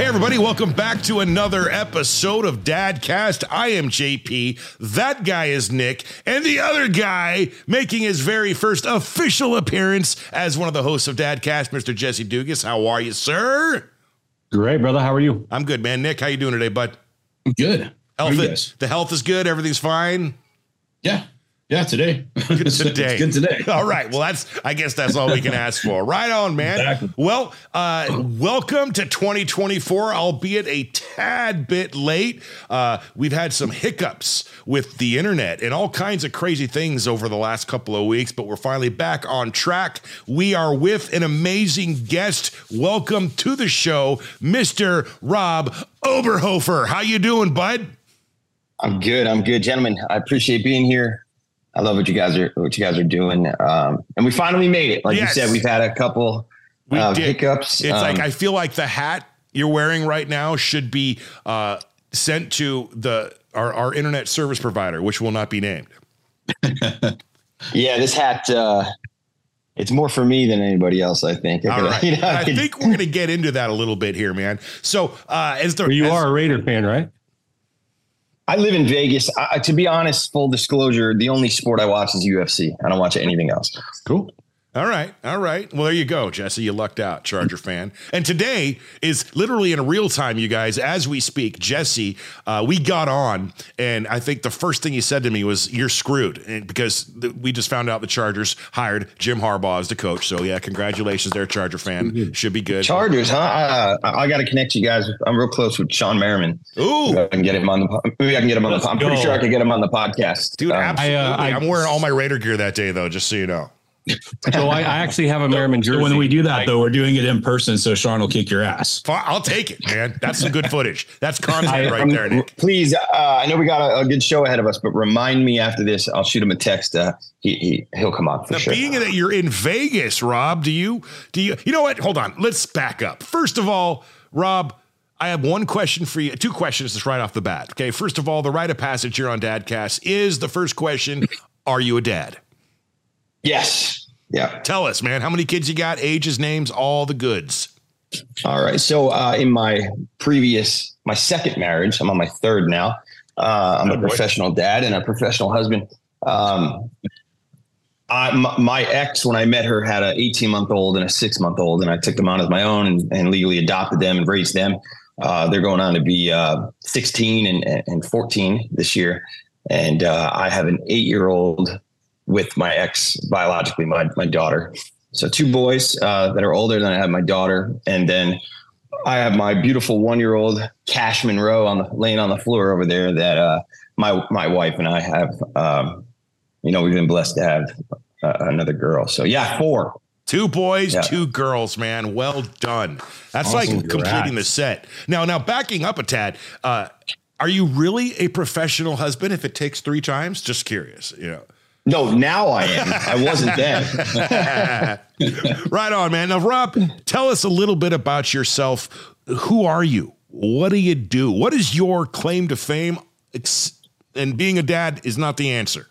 Hey, everybody, welcome back to another episode of Dadcast. I am JP, that guy is Nick, and the other guy making his very first official appearance as one of the hosts of Dadcast, Mr. Jesse Dugas. How are you, sir? Great, brother. How are you? I'm good, man. Nick, how you doing today, bud? I'm good. The health is good? Everything's fine? Yeah, today. Good today. It's good today. All right. Well, I guess that's all we can ask for. Right on, man. Exactly. Well, welcome to 2024, albeit a tad bit late. We've had some hiccups with the internet and all kinds of crazy things over the last couple of weeks, but we're finally back on track. We are with an amazing guest. Welcome to the show, Mr. Rob Oberhofer. How you doing, bud? I'm good, gentlemen. I appreciate being here. I love what you guys are doing. And we finally made it. Like yes. You said, we've had a couple hiccups. It's like, I feel like the hat you're wearing right now should be sent to our internet service provider, which will not be named. Yeah, this hat, it's more for me than anybody else, I think. All right. I think we're going to get into that a little bit here, man. So you are a Raider fan, right? I live in Vegas. To be honest, full disclosure, the only sport I watch is UFC. I don't watch anything else. Cool. All right. Well, there you go, Jesse. You lucked out, Charger fan. And today is literally in real time, you guys, as we speak. Jesse, we got on, and I think the first thing he said to me was, "You're screwed," because we just found out the Chargers hired Jim Harbaugh as the coach. So yeah, congratulations, there, Charger fan. Should be good. Chargers, huh? I got to connect you guys. I'm real close with Sean Merriman. Ooh, maybe I can get him on the. I'm pretty sure I could get him on the podcast, dude. Absolutely. I'm wearing all my Raider gear that day, though, just so you know. So I actually have a Merriman jersey. When we do that, though, we're doing it in person, so Sean will kick your ass. I'll take it, man. That's some good footage. That's content right there, Nick. Please, I know we got a good show ahead of us, but remind me after this. I'll shoot him a text. He'll come on for sure. Being that you're in Vegas, Rob, do you? You know what? Hold on. Let's back up. First of all, Rob, I have one question for you. Two questions just right off the bat. Okay. First of all, the rite of passage here on Dadcast is the first question. Are you a dad? Yes. Yeah. Tell us, man, how many kids you got, ages, names, all the goods. All right. So in my second marriage, I'm on my third now. I'm a professional dad and a professional husband. My ex, when I met her, had an 18-month-old and a 6-month-old, and I took them on as my own and legally adopted them and raised them. They're going on to be 16 and 14 this year. And I have an 8-year-old with my ex biologically, my daughter. So 2 boys that are older than I have my daughter. And then I have my beautiful 1-year-old Cash Monroe laying on the floor over there that my wife and I have, we've been blessed to have another girl. So yeah, 4. 2 boys, 2 girls, man. Well done. That's awesome. Like completing the set. Now backing up a tad, are you really a professional husband if it takes 3 times? Just curious, No, now I am. I wasn't then. Right on, man. Now, Rob, tell us a little bit about yourself. Who are you? What do you do? What is your claim to fame? And being a dad is not the answer.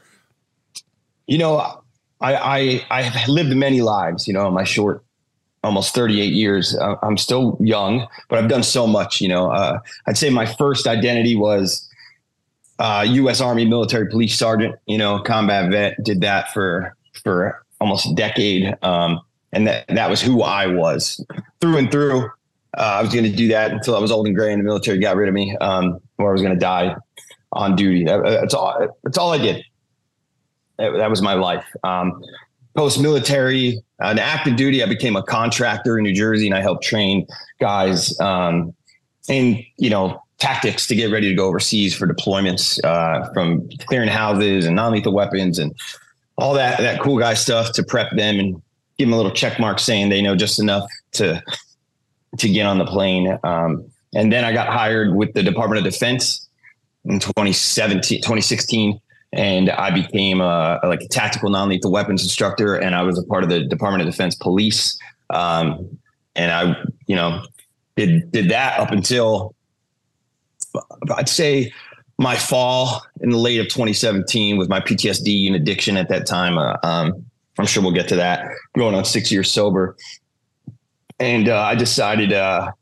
I have lived many lives, in my short, almost 38 years. I'm still young, but I've done so much, I'd say my first identity was U.S. Army military police sergeant, combat vet, did that for almost a decade. And that was who I was through and through. I was going to do that until I was old and gray and the military got rid of me, or I was going to die on duty. That's all I did. That was my life. Post-military, on active duty, I became a contractor in New Jersey, and I helped train guys in, tactics to get ready to go overseas for deployments, from clearing houses and non-lethal weapons and all that cool guy stuff to prep them and give them a little check mark saying they know just enough to get on the plane. And then I got hired with the Department of Defense in 2016. And I became a tactical non-lethal weapons instructor, and I was a part of the Department of Defense Police. And I, did that up until I'd say my fall in the late of 2017 with my PTSD and addiction at that time. I'm sure we'll get to that. Going on 6 years sober. And I decided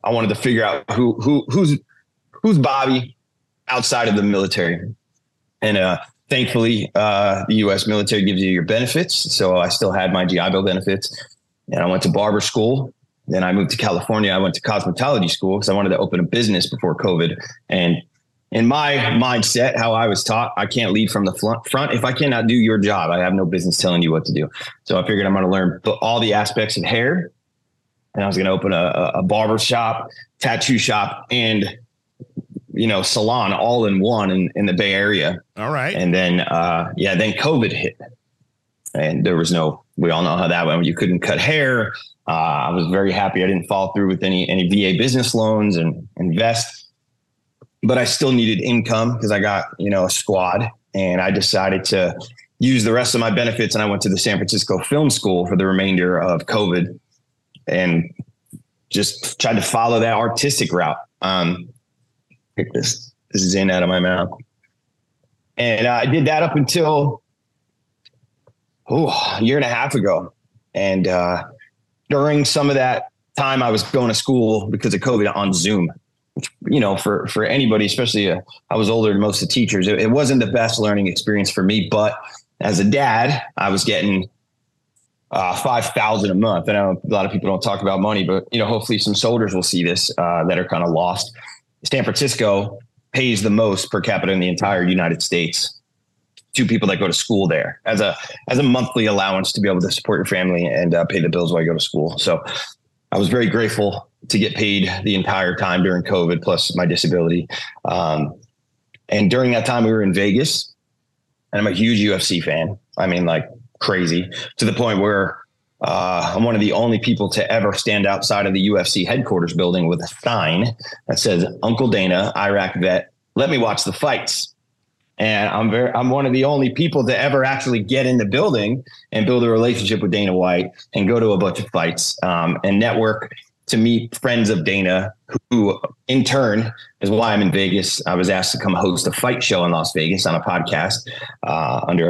I wanted to figure out who's Bobby outside of the military. And thankfully, the U.S. military gives you your benefits. So I still had my GI Bill benefits. And I went to barber school. Then I moved to California. I went to cosmetology school because I wanted to open a business before COVID. And in my mindset, how I was taught, I can't lead from the front. If I cannot do your job, I have no business telling you what to do. So I figured I'm going to learn all the aspects of hair. And I was going to open a barber shop, tattoo shop, and salon all in one in the Bay Area. All right. And then, then COVID hit, and there was we all know how that went. You couldn't cut hair. I was very happy I didn't fall through with any VA business loans and invest, but I still needed income because I got, a squad, and I decided to use the rest of my benefits. And I went to the San Francisco Film School for the remainder of COVID and just tried to follow that artistic route. Pick this Zin out of my mouth. And I did that up until a year and a half ago. And during some of that time, I was going to school because of COVID on Zoom, which, for anybody, especially I was older than most of the teachers, it wasn't the best learning experience for me. But as a dad, I was getting $5,000 a month. I know a lot of people don't talk about money, but hopefully some soldiers will see this that are kind of lost. San Francisco pays the most per capita in the entire United States to people that go to school there as a monthly allowance to be able to support your family and pay the bills while you go to school. So I was very grateful to get paid the entire time during COVID, plus my disability. And during that time we were in Vegas, and I'm a huge UFC fan. I mean, like crazy, to the point where I'm one of the only people to ever stand outside of the UFC headquarters building with a sign that says, "Uncle Dana, Iraq vet, let me watch the fights." And I'm one of the only people to ever actually get in the building and build a relationship with Dana White and go to a bunch of fights and network to meet friends of Dana, who in turn is why I'm in Vegas. I was asked to come host a fight show in Las Vegas on a podcast under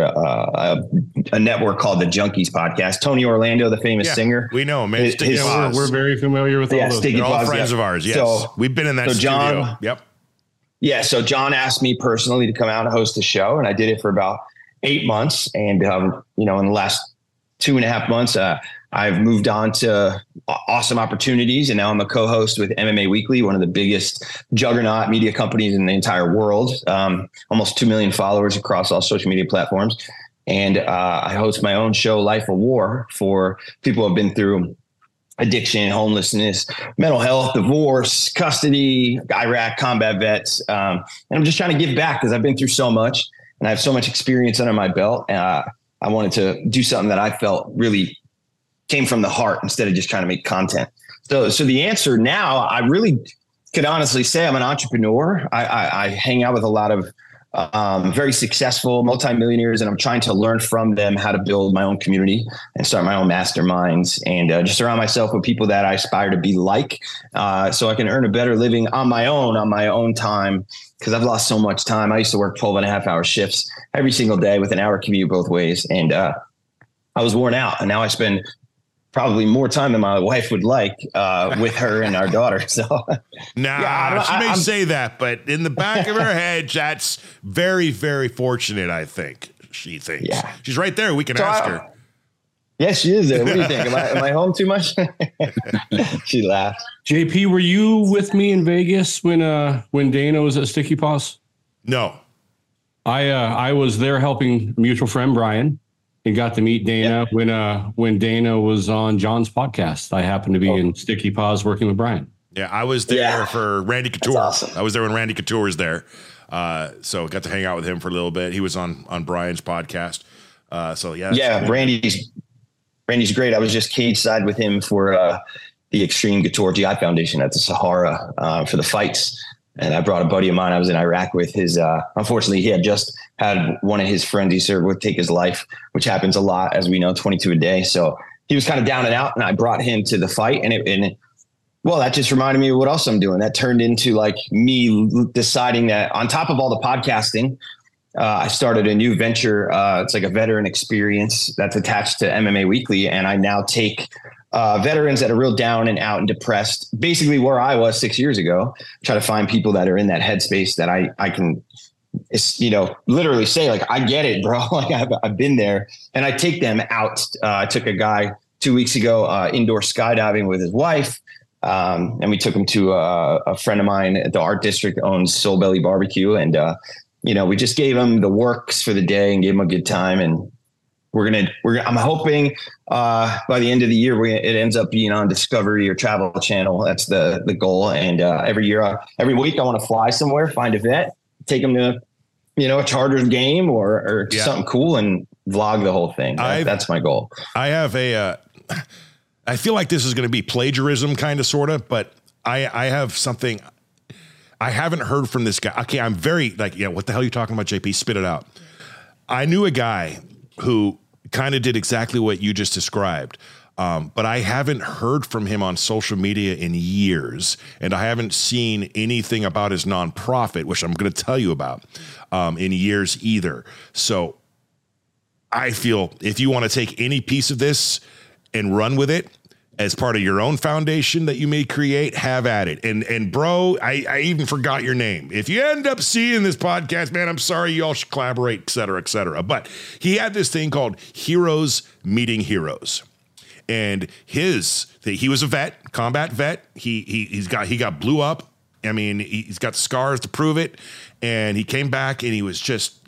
a network called the Junkies Podcast. Tony Orlando, the famous singer. We know him, man. We're very familiar with all those. They're all friends of ours. Yes. So, we've been in that studio. Yep. Yeah. So John asked me personally to come out and host a show, and I did it for about 8 months. And, in the last 2.5 months, I've moved on to awesome opportunities, and now I'm a co-host with MMA Weekly, one of the biggest juggernaut media companies in the entire world. Almost 2 million followers across all social media platforms. And I host my own show, Life of War, for people who have been through addiction, homelessness, mental health, divorce, custody, Iraq, combat vets. And I'm just trying to give back because I've been through so much and I have so much experience under my belt. I wanted to do something that I felt really came from the heart instead of just trying to make content. So the answer now, I really could honestly say I'm an entrepreneur. I hang out with a lot of very successful multimillionaires, and I'm trying to learn from them how to build my own community and start my own masterminds, and just surround myself with people that I aspire to be like, so I can earn a better living on my own time. Because I've lost so much time. I used to work 12.5-hour shifts every single day with an hour commute both ways. And I was worn out. And now I spend probably more time than my wife would like with her and our daughter. So she may say that, but in the back of her head, that's very, very fortunate, I think. She thinks. Yeah. She's right there. We can ask her. Yes, she is there. What do you think? Am I home too much? She laughed. JP, were you with me in Vegas when Dana was at Sticky Paws? No. I was there helping a mutual friend, Brian, and got to meet Dana when Dana was on John's podcast. I happened to be in Sticky Paws working with Brian. Yeah, I was there for Randy Couture. That's awesome. I was there when Randy Couture was there. So got to hang out with him for a little bit. He was on Brian's podcast. Randy's great. I was just cage side with him for the Extreme Couture GI Foundation at the Sahara for the fights. And I brought a buddy of mine I was in Iraq with. Unfortunately, he had just had one of his friends he served with take his life, which happens a lot, as we know, 22 a day. So he was kind of down and out, and I brought him to the fight. And that just reminded me of what else I'm doing. That turned into like me deciding that on top of all the podcasting, I started a new venture. It's like a veteran experience that's attached to MMA Weekly. And I now take veterans that are real down and out and depressed, basically where I was 6 years ago, try to find people that are in that headspace that I can, literally say like, I get it, bro. Like I've been there, and I take them out. I took a guy 2 weeks ago, indoor skydiving with his wife. And we took him to a friend of mine at the Art District owns Soul Belly Barbecue. And, we just gave him the works for the day and gave him a good time. And I'm hoping by the end of the year, it ends up being on Discovery or Travel Channel. That's the goal. And every week I want to fly somewhere, find a vet, take them to, a Chargers game or something cool and vlog the whole thing. That's my goal. I have I feel like this is going to be plagiarism kind of, sort of, but I have something I haven't heard from this guy. Okay. I'm very what the hell are you talking about, JP? Spit it out. I knew a guy who kind of did exactly what you just described. But I haven't heard from him on social media in years, and I haven't seen anything about his nonprofit, which I'm going to tell you about, in years either. So I feel if you want to take any piece of this and run with it as part of your own foundation that you may create, have at it. And bro, I even forgot your name. If you end up seeing this podcast, man, I'm sorry, you all should collaborate, et cetera, et cetera. But he had this thing called Heroes Meeting Heroes. And he was a vet, combat vet. He got blew up. I mean, he's got the scars to prove it. And he came back and he was just,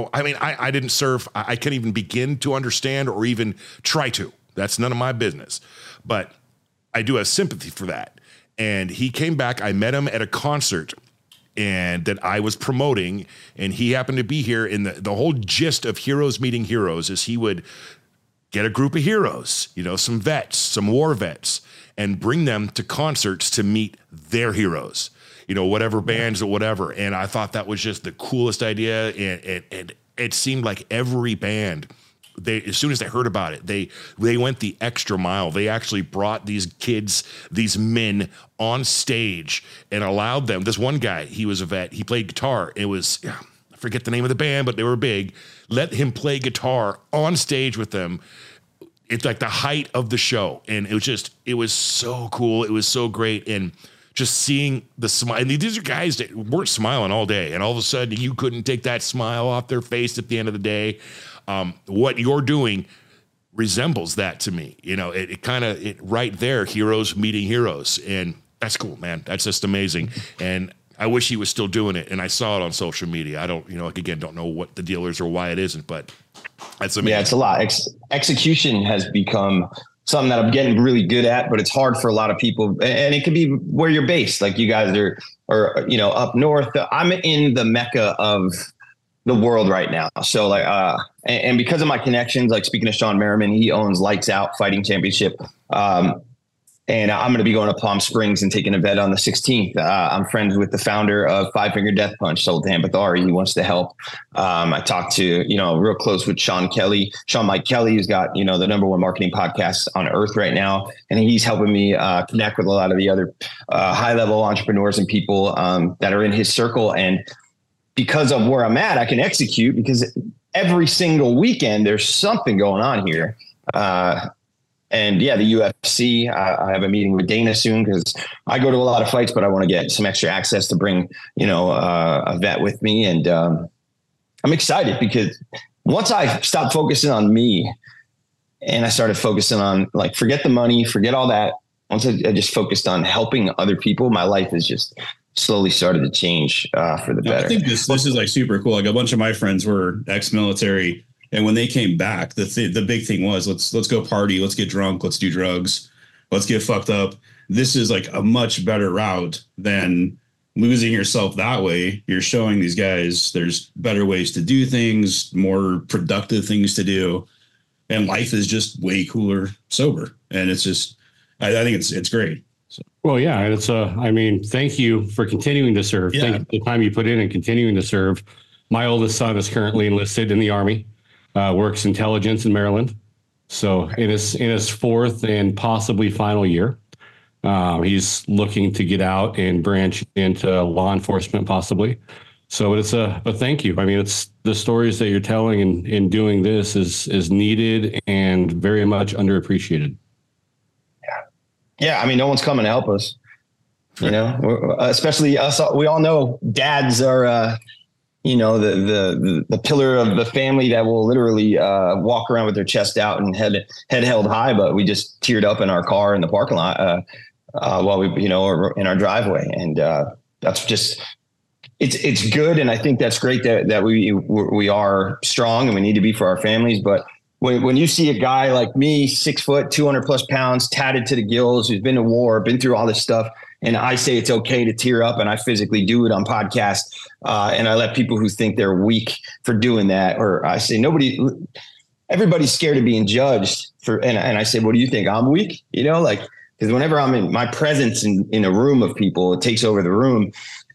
I didn't serve. I can't even begin to understand or even try to. That's none of my business. But I do have sympathy for that. And he came back. I met him at a concert and that I was promoting, and he happened to be here. And the whole gist of Heroes Meeting Heroes is he would get a group of heroes, some vets, some war vets, and bring them to concerts to meet their heroes, whatever bands or whatever. And I thought that was just the coolest idea. And it seemed like every band, as soon as they heard about it, they went the extra mile. They actually brought these kids, these men on stage and allowed them. This one guy, he was a vet. He played guitar. It was, I forget the name of the band, but they were big. Let him play guitar on stage with them. It's like the height of the show. And it was so cool. It was so great. And just seeing the smile. And these are guys that weren't smiling all day. And all of a sudden you couldn't take that smile off their face at the end of the day. What you're doing resembles that to me. It right there, Heroes Meeting Heroes. And that's cool, man. That's just amazing. And I wish he was still doing it. And I saw it on social media. I don't, don't know what the deal is or why it isn't, but that's amazing. Yeah, it's a lot. Execution has become something that I'm getting really good at, but it's hard for a lot of people. And it could be where you're based. Like you guys are up north. I'm in the Mecca of the world right now. So and because of my connections, like speaking of Sean Merriman, he owns Lights Out Fighting Championship. And I'm going to be going to Palm Springs and taking a vet on the 16th. I'm friends with the founder of Five Finger Death Punch, Sultan Bathari. He wants to help. I talked to, real close with Sean Mike Kelly, who's got, the #1 marketing podcast on earth right now. And he's helping me connect with a lot of the other high level entrepreneurs and people that are in his circle. And because of where I'm at, I can execute because every single weekend there's something going on here. And yeah, the UFC, I have a meeting with Dana soon because I go to a lot of fights, but I want to get some extra access to bring, a vet with me. And I'm excited because once I stopped focusing on me and I started focusing on forget the money, forget all that. Once I just focused on helping other people, my life has just slowly started to change for the better. I think this is super cool. Like a bunch of my friends were ex-military. And when they came back, the big thing was let's go party, let's get drunk, let's do drugs, let's get fucked up. This is like a much better route than losing yourself that way. You're showing these guys there's better ways to do things, more productive things to do, and life is just way cooler sober. And it's just, I think it's great. So. Well, yeah, and it's thank you for continuing to serve. Yeah. Thank you for the time you put in and continuing to serve. My oldest son is currently enlisted in the Army. Works intelligence in Maryland. So in his fourth and possibly final year, he's looking to get out and branch into law enforcement possibly. So but thank you. It's the stories that you're telling and doing this is needed and very much underappreciated. Yeah, I mean, no one's coming to help us. You know, especially us. We all know dads are, you know, the pillar of the family that will literally walk around with their chest out and head held high. But we just teared up in our car in the parking lot while we, you know, or in our driveway, and that's just. It's good, and I think that's great that we are strong and we need to be for our families. But when you see a guy like me, 6 foot, 200 plus pounds, tatted to the gills, who's been to war, been through all this stuff, and I say it's okay to tear up, and I physically do it on podcasts, and I let people who think they're weak for doing that, or I say everybody's scared of being judged for, and I say, what do you think? I'm weak, you know, like, because whenever I'm in my presence in a room of people, it takes over the room.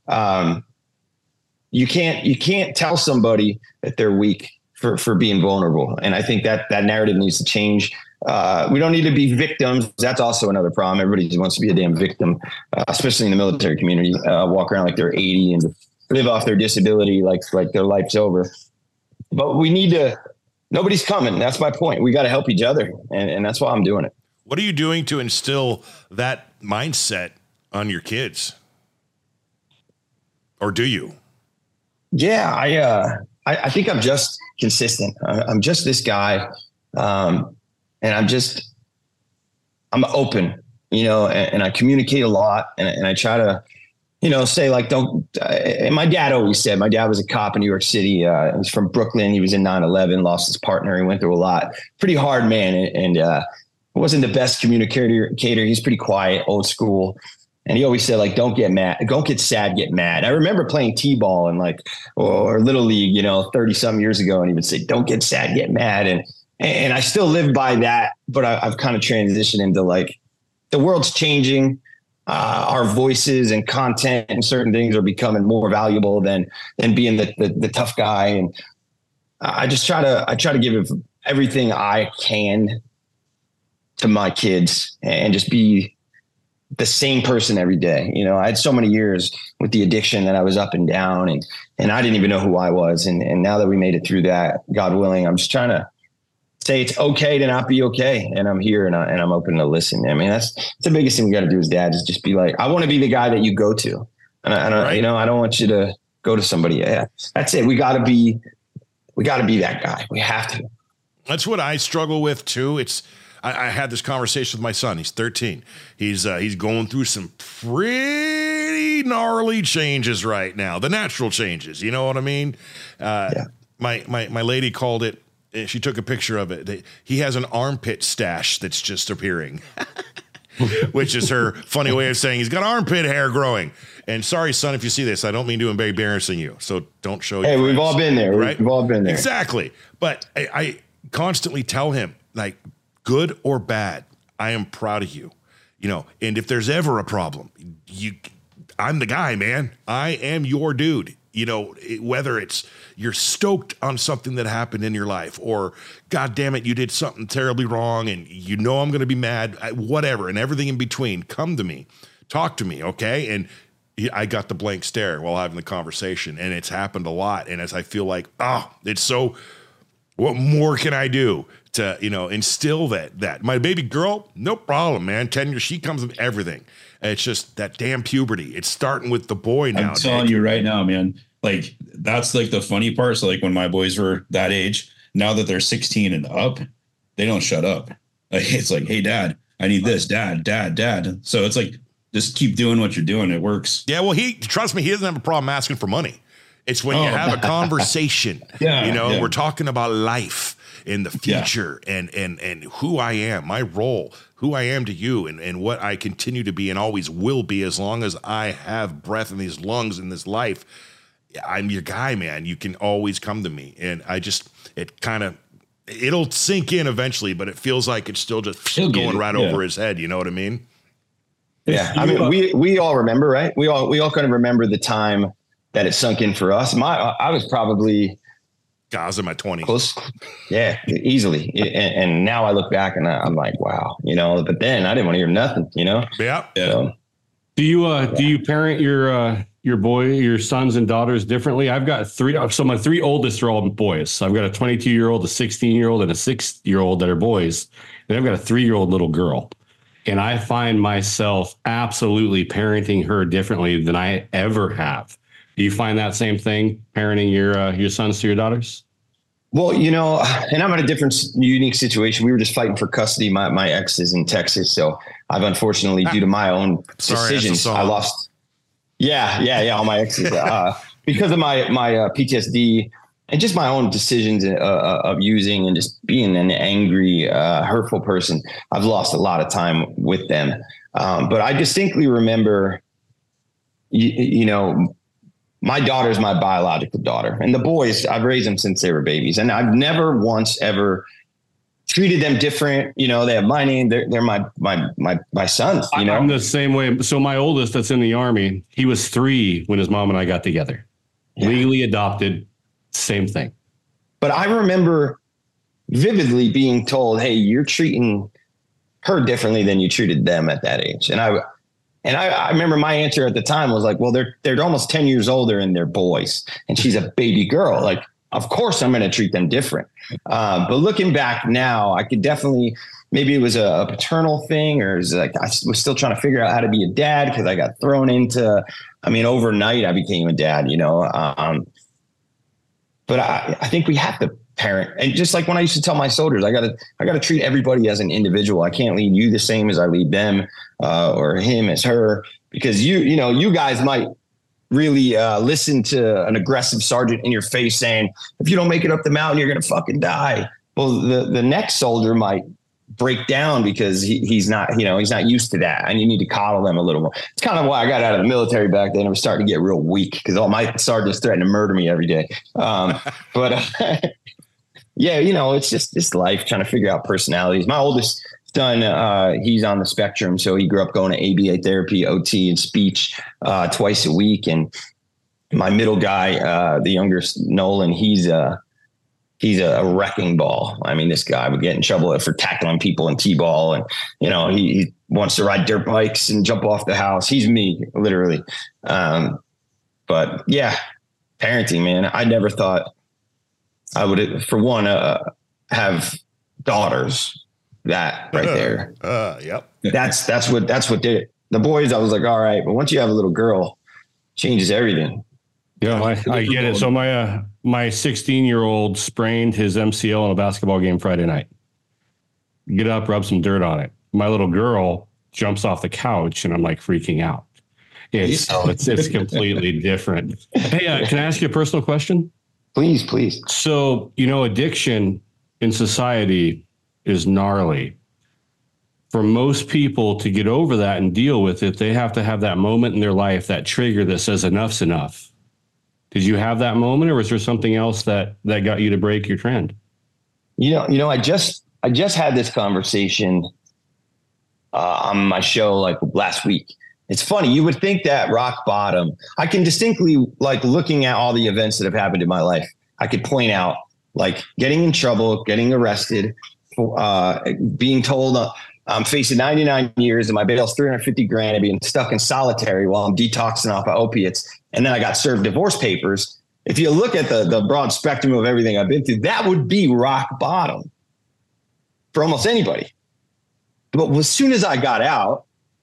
You can't tell somebody that they're weak for being vulnerable. And I think that narrative needs to change. We don't need to be victims. That's also another problem. Everybody wants to be a damn victim, especially in the military community, walk around like they're 80 and live off their disability like their life's over. But we need to, nobody's coming. That's my point. We got to help each other. And that's why I'm doing it. What are you doing to instill that mindset on your kids? Or do you? Yeah, I think I'm just consistent. I'm just this guy. And I'm open, you know, and I communicate a lot, and I try to, you know, say like, and my dad always said, my dad was a cop in New York City. He's from Brooklyn. He was in 9/11, lost his partner. He went through a lot, pretty hard man. And wasn't the best communicator. He's pretty quiet, old school. And he always said, like, don't get mad, don't get sad, get mad. I remember playing T-ball and or Little League, you know, 30 some years ago. And he would say, don't get sad, get mad. And I still live by that, but I've kind of transitioned into like, the world's changing. Our voices and content and certain things are becoming more valuable than being the tough guy. And I try to give everything I can to my kids and just be the same person every day. You know, I had so many years with the addiction that I was up and down and I didn't even know who I was. And now that we made it through that, God willing, I'm just trying to say it's okay to not be okay. And I'm here and I'm open to listen. I mean, that's the biggest thing we got to do as dads is just be like, I want to be the guy that you go to. And I don't, you know, I don't want you to go to somebody. Yeah, that's it. We got to be that guy. We have to. That's what I struggle with too. I had this conversation with my son. He's 13. He's going through some pretty gnarly changes right now. The natural changes, you know what I mean? Yeah. My lady called it. She took a picture of it. He has an armpit stash that's just appearing, which is her funny way of saying he's got armpit hair growing. And sorry, son, if you see this, I don't mean to be embarrassing you. So don't show. Hey, we've all been there, right? We've all been there. Exactly. But I constantly tell him, like, good or bad, I am proud of you, you know, and if there's ever a problem, I'm the guy, man. I am your dude, you know, whether it's you're stoked on something that happened in your life or God damn it, you did something terribly wrong and you know, I'm going to be mad, whatever. And everything in between, come to me, talk to me. Okay. And I got the blank stare while having the conversation, and it's happened a lot. And as I feel like, it's so, what more can I do to, you know, instill that my baby girl, no problem, man. 10 years, she comes with everything. It's just that damn puberty. It's starting with the boy now. I'm telling you right now, man, like that's like the funny part. So like when my boys were that age, now that they're 16 and up, they don't shut up. Like, it's like, hey, dad, I need this, dad. So it's like, just keep doing what you're doing. It works. Yeah. Well, trust me, he doesn't have a problem asking for money. It's when you have a conversation, we're talking about life in the future and who I am, my role, who I am to you and what I continue to be and always will be as long as I have breath in these lungs in this life. I'm your guy, man. You can always come to me. And it'll sink in eventually, but it feels like it's still just going right over his head. You know what I mean? Yeah. I mean, we all remember, right? We all kind of remember the time that it sunk in for us. I was probably I was in my 20s. Close. Yeah, easily. And now I look back and I'm like, wow, you know, but then I didn't want to hear nothing, you know? Yeah. So, do you parent your sons and daughters differently? I've got three. So my three oldest are all boys. I've got a 22-year-old, a 16-year-old, and a 6-year-old that are boys. And I've got a 3-year-old little girl. And I find myself absolutely parenting her differently than I ever have. Do you find that same thing parenting your sons to your daughters? Well, you know, and I'm in a different unique situation. We were just fighting for custody. My ex is in Texas. So I've unfortunately, due to my own decisions, I lost. Yeah. All my exes, because of my PTSD and just my own decisions of using and just being an angry, hurtful person. I've lost a lot of time with them. But I distinctly remember, you know, my daughter's my biological daughter, and the boys, I've raised them since they were babies, and I've never once ever treated them different. You know, they have my name. They're my sons, you know. I'm the same way. So my oldest that's in the Army, he was 3 when his mom and I got together. Yeah. Legally adopted, same thing. But I remember vividly being told, hey, you're treating her differently than you treated them at that age. And I remember my answer at the time was like, well, they're almost 10 years older and they're boys, and she's a baby girl. Like, of course I'm going to treat them different. But looking back now, I could definitely, maybe it was a paternal thing, or it was like, I was still trying to figure out how to be a dad, because I got thrown into, I mean, overnight I became a dad, you know? But I think we have to parent. And just like when I used to tell my soldiers, I gotta treat everybody as an individual. I can't lead you the same as I lead them, or him as her, because you guys might really listen to an aggressive sergeant in your face saying, if you don't make it up the mountain, you're going to fucking die. Well, the next soldier might break down because he's not used to that. And you need to coddle them a little more. It's kind of why I got out of the military back then. I was starting to get real weak because all my sergeants threatened to murder me every day. Yeah, you know, it's just life, trying to figure out personalities. My oldest son, he's on the spectrum. So he grew up going to ABA therapy, OT, and speech twice a week. And my middle guy, the youngest, Nolan, he's a wrecking ball. I mean, this guy would get in trouble for tackling people in T-ball. And, you know, he wants to ride dirt bikes and jump off the house. He's me, literally. But yeah, parenting, man, I never thought I would, for one, have daughters. That right there. Yep. That's what did it. The boys, I was like, all right, but once you have a little girl, changes everything. Yeah, I get it. So my 16-year-old sprained his MCL in a basketball game Friday night. Get up, rub some dirt on it. My little girl jumps off the couch, and I'm like freaking out. It's completely different. Hey, can I ask you a personal question? Please. So, you know, addiction in society is gnarly. For most people to get over that and deal with it, they have to have that moment in their life, that trigger that says enough's enough. Did you have that moment, or was there something else that got you to break your trend? You know, I just had this conversation on my show like last week. It's funny. You would think that rock bottom, I can distinctly, like, looking at all the events that have happened in my life, I could point out, like, getting in trouble, getting arrested, being told I'm facing 99 years and my bail's 350 grand and being stuck in solitary while I'm detoxing off of opiates. And then I got served divorce papers. If you look at the broad spectrum of everything I've been through, that would be rock bottom for almost anybody. But as soon as I got out,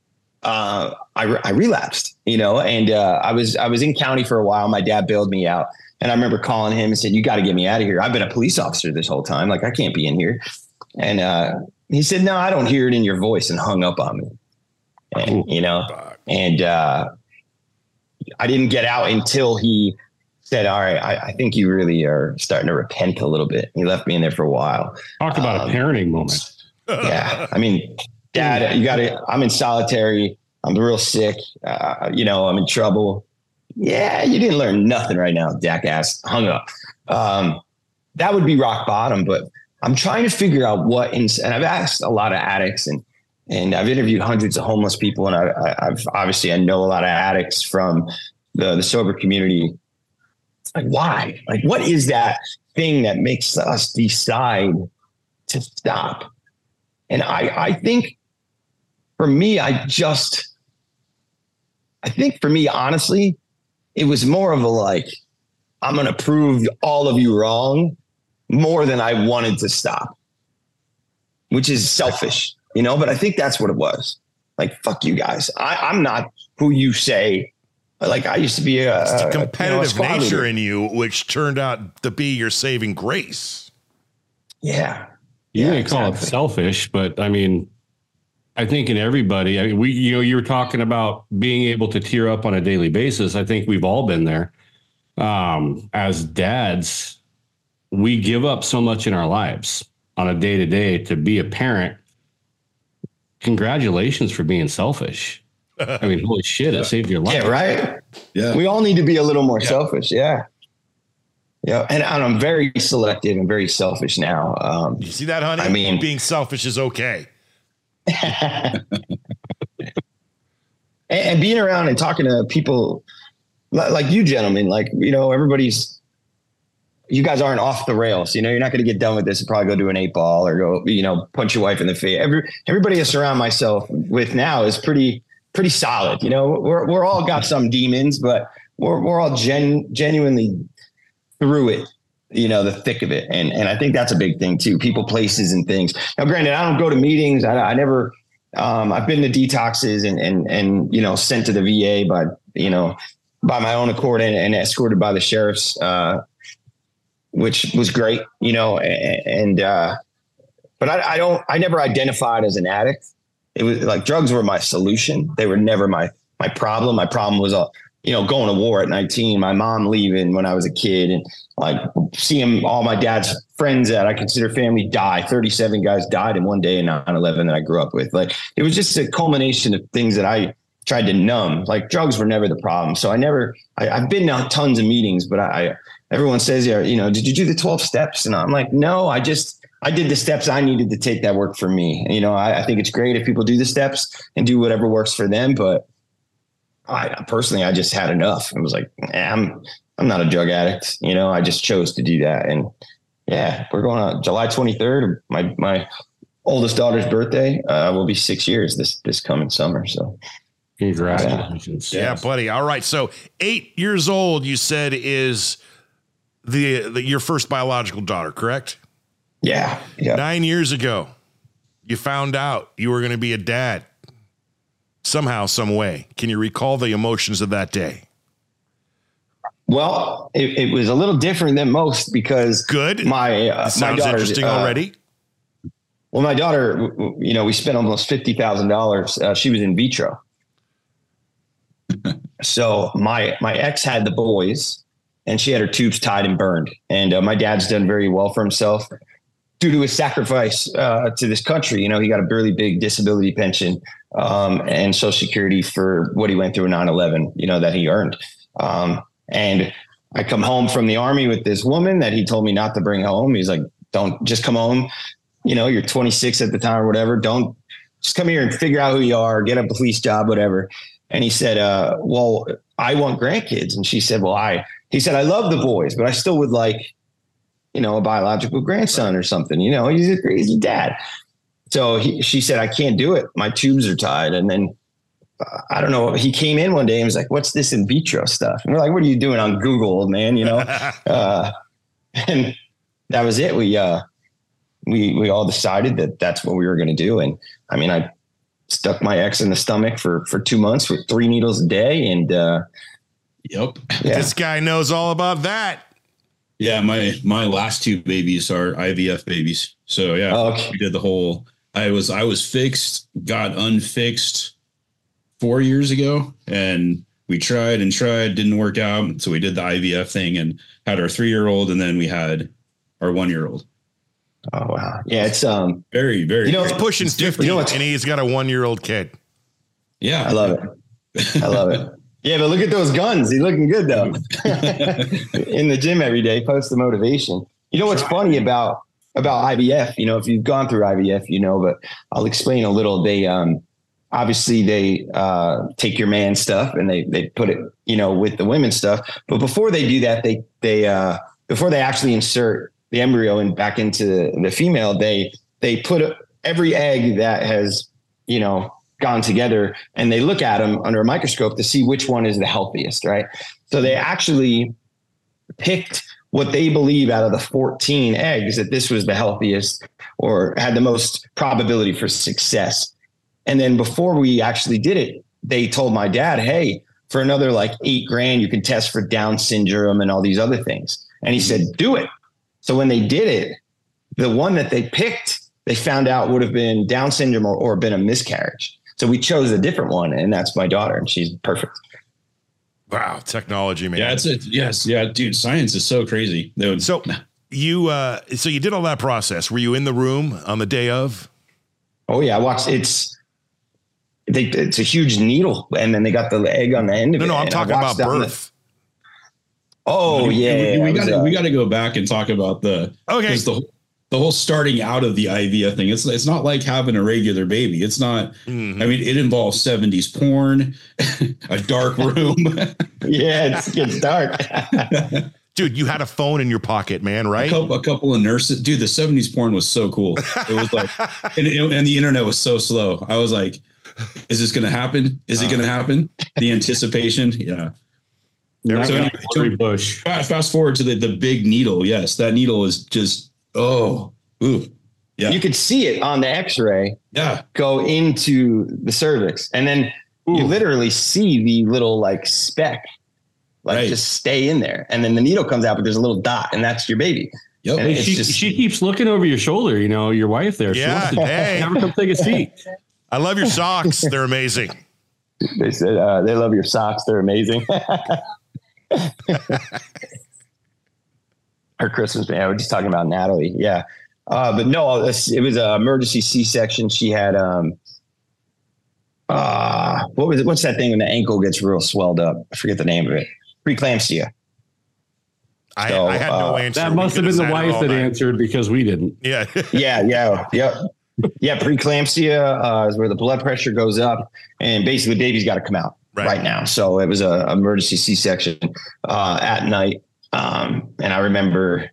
I relapsed, you know, and I was in county for a while. My dad bailed me out, and I remember calling him and said, "You got to get me out of here. I've been a police officer this whole time. Like, I can't be in here." And he said, "No, I don't hear it in your voice," and hung up on me. And, you know, and I didn't get out until he said, "All right, I think you really are starting to repent a little bit." He left me in there for a while. Talk about a parenting moment. Yeah, I mean, Dad, I'm in solitary. I'm real sick. You know, I'm in trouble. Yeah, you didn't learn nothing right now, jackass. Hung up. That would be rock bottom, but I'm trying to figure out and I've asked a lot of addicts and I've interviewed hundreds of homeless people. And I've obviously, I know a lot of addicts from the sober community. Like, why? Like, what is that thing that makes us decide to stop? And I think for me, honestly, it was more of a like, I'm going to prove all of you wrong more than I wanted to stop, which is selfish. but I think that's what it was. Like, fuck you guys. I'm not who you say. Like, I used to be it's the competitive nature leader in you, which turned out to be your saving grace. Yeah. You may call it selfish, but I mean, I think in everybody, I mean, you were talking about being able to tear up on a daily basis. I think we've all been there. As dads, we give up so much in our lives on a day to day to be a parent. Congratulations for being selfish. I mean, holy shit, it saved your life. Yeah, right? Yeah. We all need to be a little more selfish. Yeah. Yeah. And I'm very selective and very selfish now. You see that, honey? I mean, being selfish is okay. and being around and talking to people like you gentlemen, like, you guys aren't off the rails. You're not going to get done with this and probably go do an 8-ball or go, punch your wife in the face. Everybody I surround myself with now is pretty solid. We're all got some demons, but we're all genuinely through it, the thick of it. And I think that's a big thing too. People, places, and things. Now, granted, I don't go to meetings. I never, I've been to detoxes and sent to the VA by my own accord and escorted by the sheriffs, which was great, but I never identified as an addict. It was like drugs were my solution. They were never my problem. My problem was, going to war at 19, my mom leaving when I was a kid, and like seeing all my dad's friends that I consider family die. 37 guys died in one day in 9/11 that I grew up with. Like, it was just a culmination of things that I tried to numb. Like, drugs were never the problem. So I've been to tons of meetings, but everyone says, did you do the 12 steps? And I'm like, no, I did the steps I needed to take that work for me. I think it's great if people do the steps and do whatever works for them. But I just had enough. I was like, I'm not a drug addict. I just chose to do that. And yeah, we're going on July 23rd, my oldest daughter's birthday. Will be 6 years this coming summer. So congratulations. Yeah, buddy. All right. So 8 years old, you said, is your first biological daughter, correct? Yeah. 9 years ago, you found out you were going to be a dad somehow, some way. Can you recall the emotions of that day? Well, it was a little different than most because good. My sounds my interesting already. Well, my daughter, we spent almost $50,000. She was in vitro. So my ex had the boys, and she had her tubes tied and burned. And my dad's done very well for himself due to his sacrifice to this country. He got a really big disability pension and Social Security for what he went through in 9/11, that he earned. And I come home from the Army with this woman that he told me not to bring home. He's like, don't just come home. You're 26 at the time or whatever. Don't just come here and figure out who you are, get a police job, whatever. And he said, well, I want grandkids. And she said, he said, I love the boys, but I still would like, a biological grandson or something. He's a crazy dad. So she said, I can't do it. My tubes are tied. And then I don't know. He came in one day and was like, what's this in vitro stuff? And we're like, what are you doing on Google, man? And that was it. We all decided that that's what we were going to do. And I mean, I stuck my ex in the stomach for 2 months with 3 needles a day. And yep. Yeah. This guy knows all about that. Yeah, my last 2 babies are IVF babies. So yeah, okay. We did the whole. I was fixed, got unfixed 4 years ago, and we tried, didn't work out. So we did the IVF thing and had our 3-year-old, and then we had our 1-year-old. Oh wow, yeah, it's very, very. He's pushing 50, and he's got a 1-year-old kid. Yeah, I love it. I love it. Yeah, but look at those guns. He's looking good though. In the gym every day, post the motivation. What's funny about IVF? If you've gone through IVF, but I'll explain a little. They obviously they take your man stuff and they put it, with the women's stuff. But before they do that, they before they actually insert the embryo back into the female, they put every egg that has, gone together, and they look at them under a microscope to see which one is the healthiest, right? So they actually picked what they believe out of the 14 eggs that this was the healthiest or had the most probability for success. And then before we actually did it, they told my dad, hey, for another like $8,000, you can test for Down syndrome and all these other things. And he said, do it. So when they did it, the one that they picked, they found out would have been Down syndrome or been a miscarriage. So we chose a different one, and that's my daughter, and she's perfect. Wow, technology, man. Yeah, it's it. Yes, yeah, dude. Science is so crazy. So you did all that process. Were you in the room on the day of? Oh yeah, I watched. It's a huge needle, and then they got the egg on the end of it. No, I'm talking about birth. We got to go back and talk about the whole starting out of the IVF thing. It's not like having a regular baby. It's not. Mm-hmm. I mean, it involves 70s porn, a dark room. Yeah, it gets dark. Dude, you had a phone in your pocket, man, right? A couple of nurses. Dude, the 70s porn was so cool. It was like, and the internet was so slow. I was like, is this going to happen? Is it going to happen? The anticipation. Yeah. Fast forward to the big needle. Yes, that needle is just, yeah. You could see it on the x-ray go into the cervix. And then you literally see the little like speck, just stay in there. And then the needle comes out, but there's a little dot, and that's your baby. Yep. And she keeps looking over your shoulder, your wife there. Yeah. Hey. Never come take a seat. I love your socks. They're amazing. They said they love your socks. They're amazing. Her Christmas band. We're just talking about Natalie. Yeah. But no, it was an emergency C-section. She had, what was it? What's that thing when the ankle gets real swelled up? I forget the name of it. Preeclampsia. I had no answer. That must have been the wife that answered because we didn't. Yeah. Yeah. Preeclampsia is where the blood pressure goes up, and basically the baby's got to come out right now. So it was an emergency C-section at night. And I remember.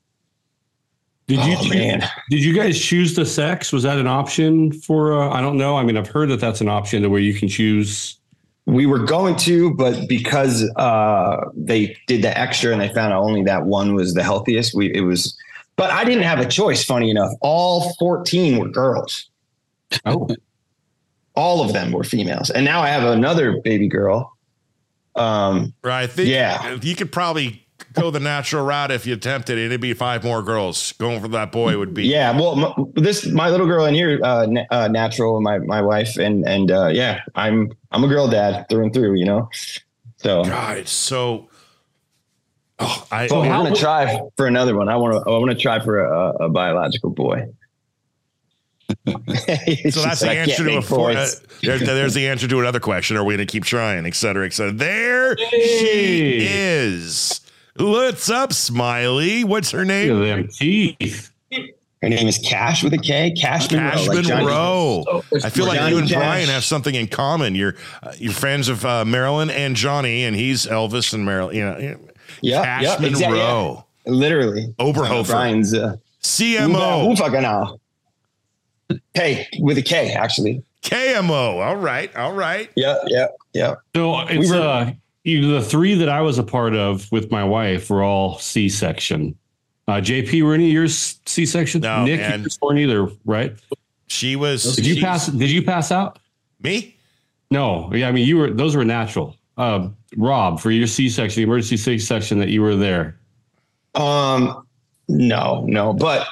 Did you guys choose the sex? Was that an option for? I don't know. I mean, I've heard that that's an option to where you can choose. We were going to, but because they did the extra and they found out only that one was the healthiest, but I didn't have a choice. Funny enough, all 14 were girls. Oh, all of them were females. And now I have another baby girl. Right. I think you could probably go the natural route if you attempted it. It'd be 5 more girls. Going for that boy would be. Yeah. Well, my little girl in here, natural, my wife. And I'm a girl dad through and through, So. God, so. I'm going to try for another one. I want to try for a biological boy. So that's the answer to there's the answer to another question. Are we going to keep trying, et cetera, et cetera? There she is. What's up, Smiley? What's her name? Look at them teeth. Her name is Cash with a K. Cashman Rowe. I feel like you and Brian have something in common. You're friends of Marilyn and Johnny, and he's Elvis and Marilyn. Cashman exactly, Rowe. Yeah. Literally. Oberhofer. Brian's CMO. Who fucking know? K with a K, actually. KMO. All right. Yeah. So it's the 3 that I was a part of with my wife were all C-section. JP, were any of yours C-section? No, Nick, man. you weren't either, right? She was. Did you pass out? Me? No. Yeah, I mean, those were natural. Rob, for your C-section, the emergency C-section that you were there. No, but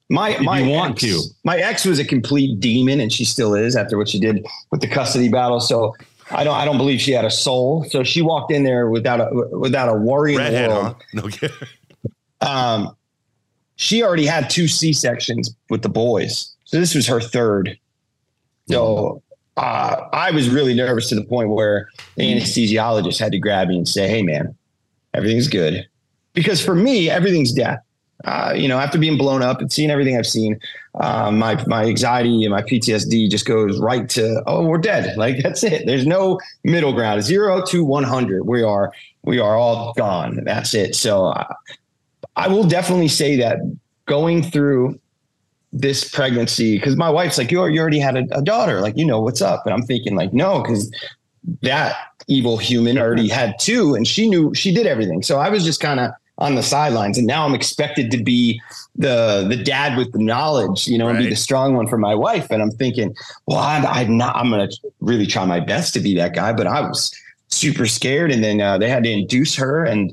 my ex was a complete demon, and she still is after what she did with the custody battle. So I don't believe she had a soul. So she walked in there without a worry in the world. Huh? No. She already had 2 C-sections with the boys, so this was her 3rd. So I was really nervous to the point where the anesthesiologist had to grab me and say, "Hey, man, everything's good," because for me, everything's death. After being blown up and seeing everything I've seen, my anxiety and my PTSD just goes right to, we're dead. Like, that's it. There's no middle ground. 0 to 100. We are all gone. That's it. So I will definitely say that going through this pregnancy, because my wife's like, you already had a daughter, like, what's up. And I'm thinking like, no, because that evil human already had 2 and she knew she did everything. So I was just kind of on the sidelines. And now I'm expected to be the dad with the knowledge, you know, and be the strong one for my wife. And I'm thinking, well, I'm going to really try my best to be that guy, but I was super scared. And then they had to induce her, and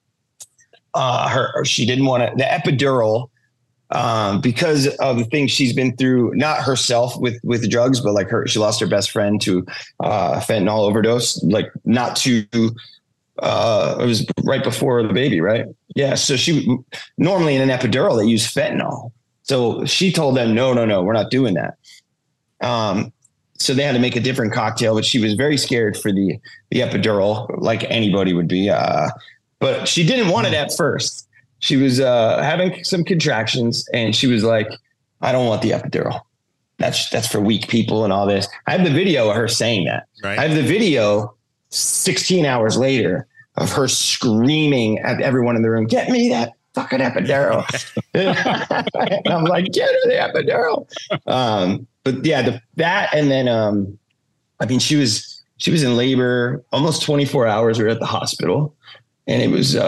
she didn't want to, the epidural, because of the things she's been through, not herself with the drugs, but like she lost her best friend to fentanyl overdose, like not too, it was right before the baby, right? Yeah. So she normally in an epidural, they use fentanyl. So she told them, no, we're not doing that. So they had to make a different cocktail, but she was very scared for the epidural, like anybody would be. But she didn't want it at first. She was having some contractions, and she was like, I don't want the epidural. That's for weak people and all this. I have the video of her saying that. Right. I have the video 16 hours later of her screaming at everyone in the room, get me that fucking epidural. And I'm like, get her the epidural. But yeah, that, and then, I mean, she was in labor almost 24 hours. We were at the hospital, and it was,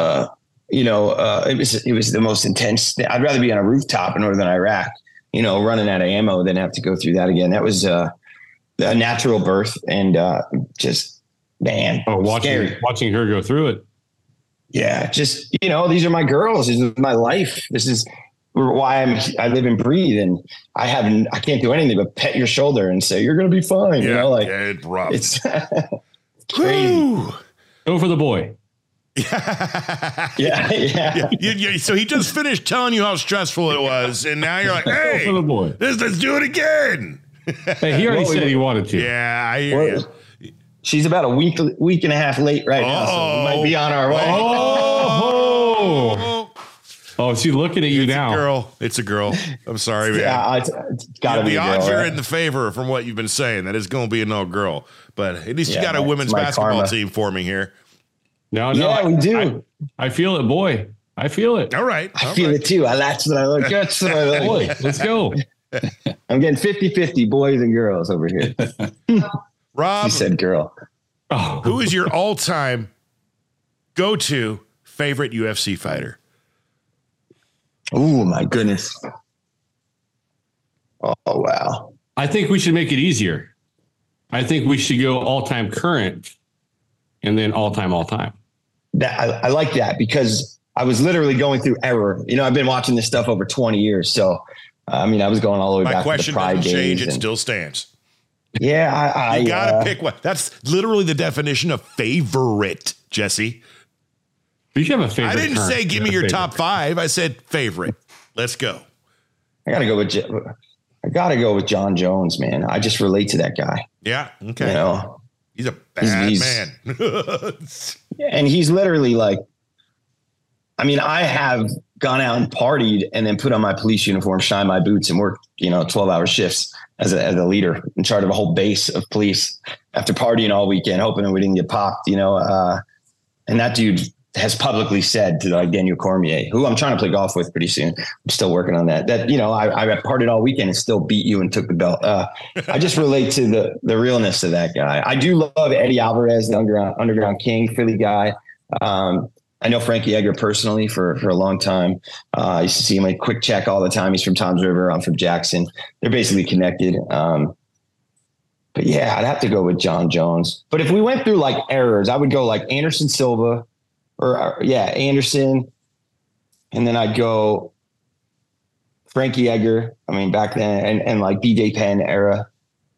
it was the most intense. I'd rather be on a rooftop in northern Iraq, you know, running out of ammo than have to go through that again. That was a natural birth, and just, man, watching her go through it. Yeah, just, you know, these are my girls. This is my life. This is why I live and breathe, and I can't do anything but pet your shoulder and say, you're going to be fine. Yeah, you know, like it's rough. It's crazy. Go for the boy. Yeah. So he just finished telling you how stressful it was, and now you're like, hey, go for the boy. Let's do it again. Hey, he already said he wanted to. Yeah, I hear you. She's about a week and a half late right now, so we might be on our way. Oh, she's looking at you now. It's a girl. I'm sorry, man. Yeah, it's gotta be the a girl, odds are right? in the favor from what you've been saying that it's going to be no girl. But at least you got a my women's basketball karma. team forming here. No, Yeah, we do. I feel it, boy. I feel it. All right. I feel it too. That's what I like. That's what I like. Boy, let's go. I'm getting 50-50 boys and girls over here. Rob, She said girl. Oh, who is your all-time go-to favorite UFC fighter? Oh my goodness. Oh wow. I think we should make it easier. I think we should go all-time current and then all-time. That I like that, because I was literally going through error. You know, I've been watching this stuff over 20 years. So, I mean, I was going all the way My back to the question Pride doesn't change. days. It still stands. Yeah, You got to pick one. That's literally the definition of favorite, Jesse. You should have a favorite. I didn't current. say give me your top five. I said favorite. Let's go. I gotta go with John Jones, man. I just relate to that guy. Yeah. Okay. You know, He's a bad He's- man. and he's literally like, I mean, I have gone out and partied and then put on my police uniform, shine my boots, and worked, 12-hour shifts as a leader in charge of a whole base of police after partying all weekend, hoping that we didn't get popped, and that dude has publicly said to like Daniel Cormier, who I'm trying to play golf with pretty soon. I'm still working on that. I partied all weekend and still beat you and took the belt. I just relate to the realness of that guy. I do love Eddie Alvarez, the underground king, Philly guy. I know Frankie Edgar personally for a long time. I used to see him at Quick Check all the time. He's from Toms River. I'm from Jackson. They're basically connected. But yeah, I'd have to go with John Jones. But if we went through like errors, I would go like Anderson Silva Anderson. And then I'd go Frankie Edgar. I mean, back then, and like DJ Penn era,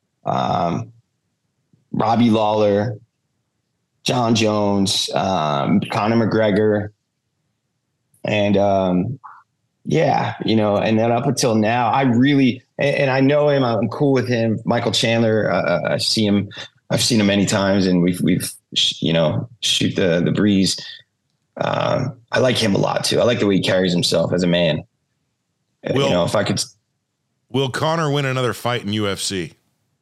Robbie Lawler, John Jones, Conor McGregor. And, and then up until now, I really, and I know him, I'm cool with him. Michael Chandler, I've seen him many times, and we've shoot the breeze. I like him a lot too. I like the way he carries himself as a man. If I could. Will Conor win another fight in UFC?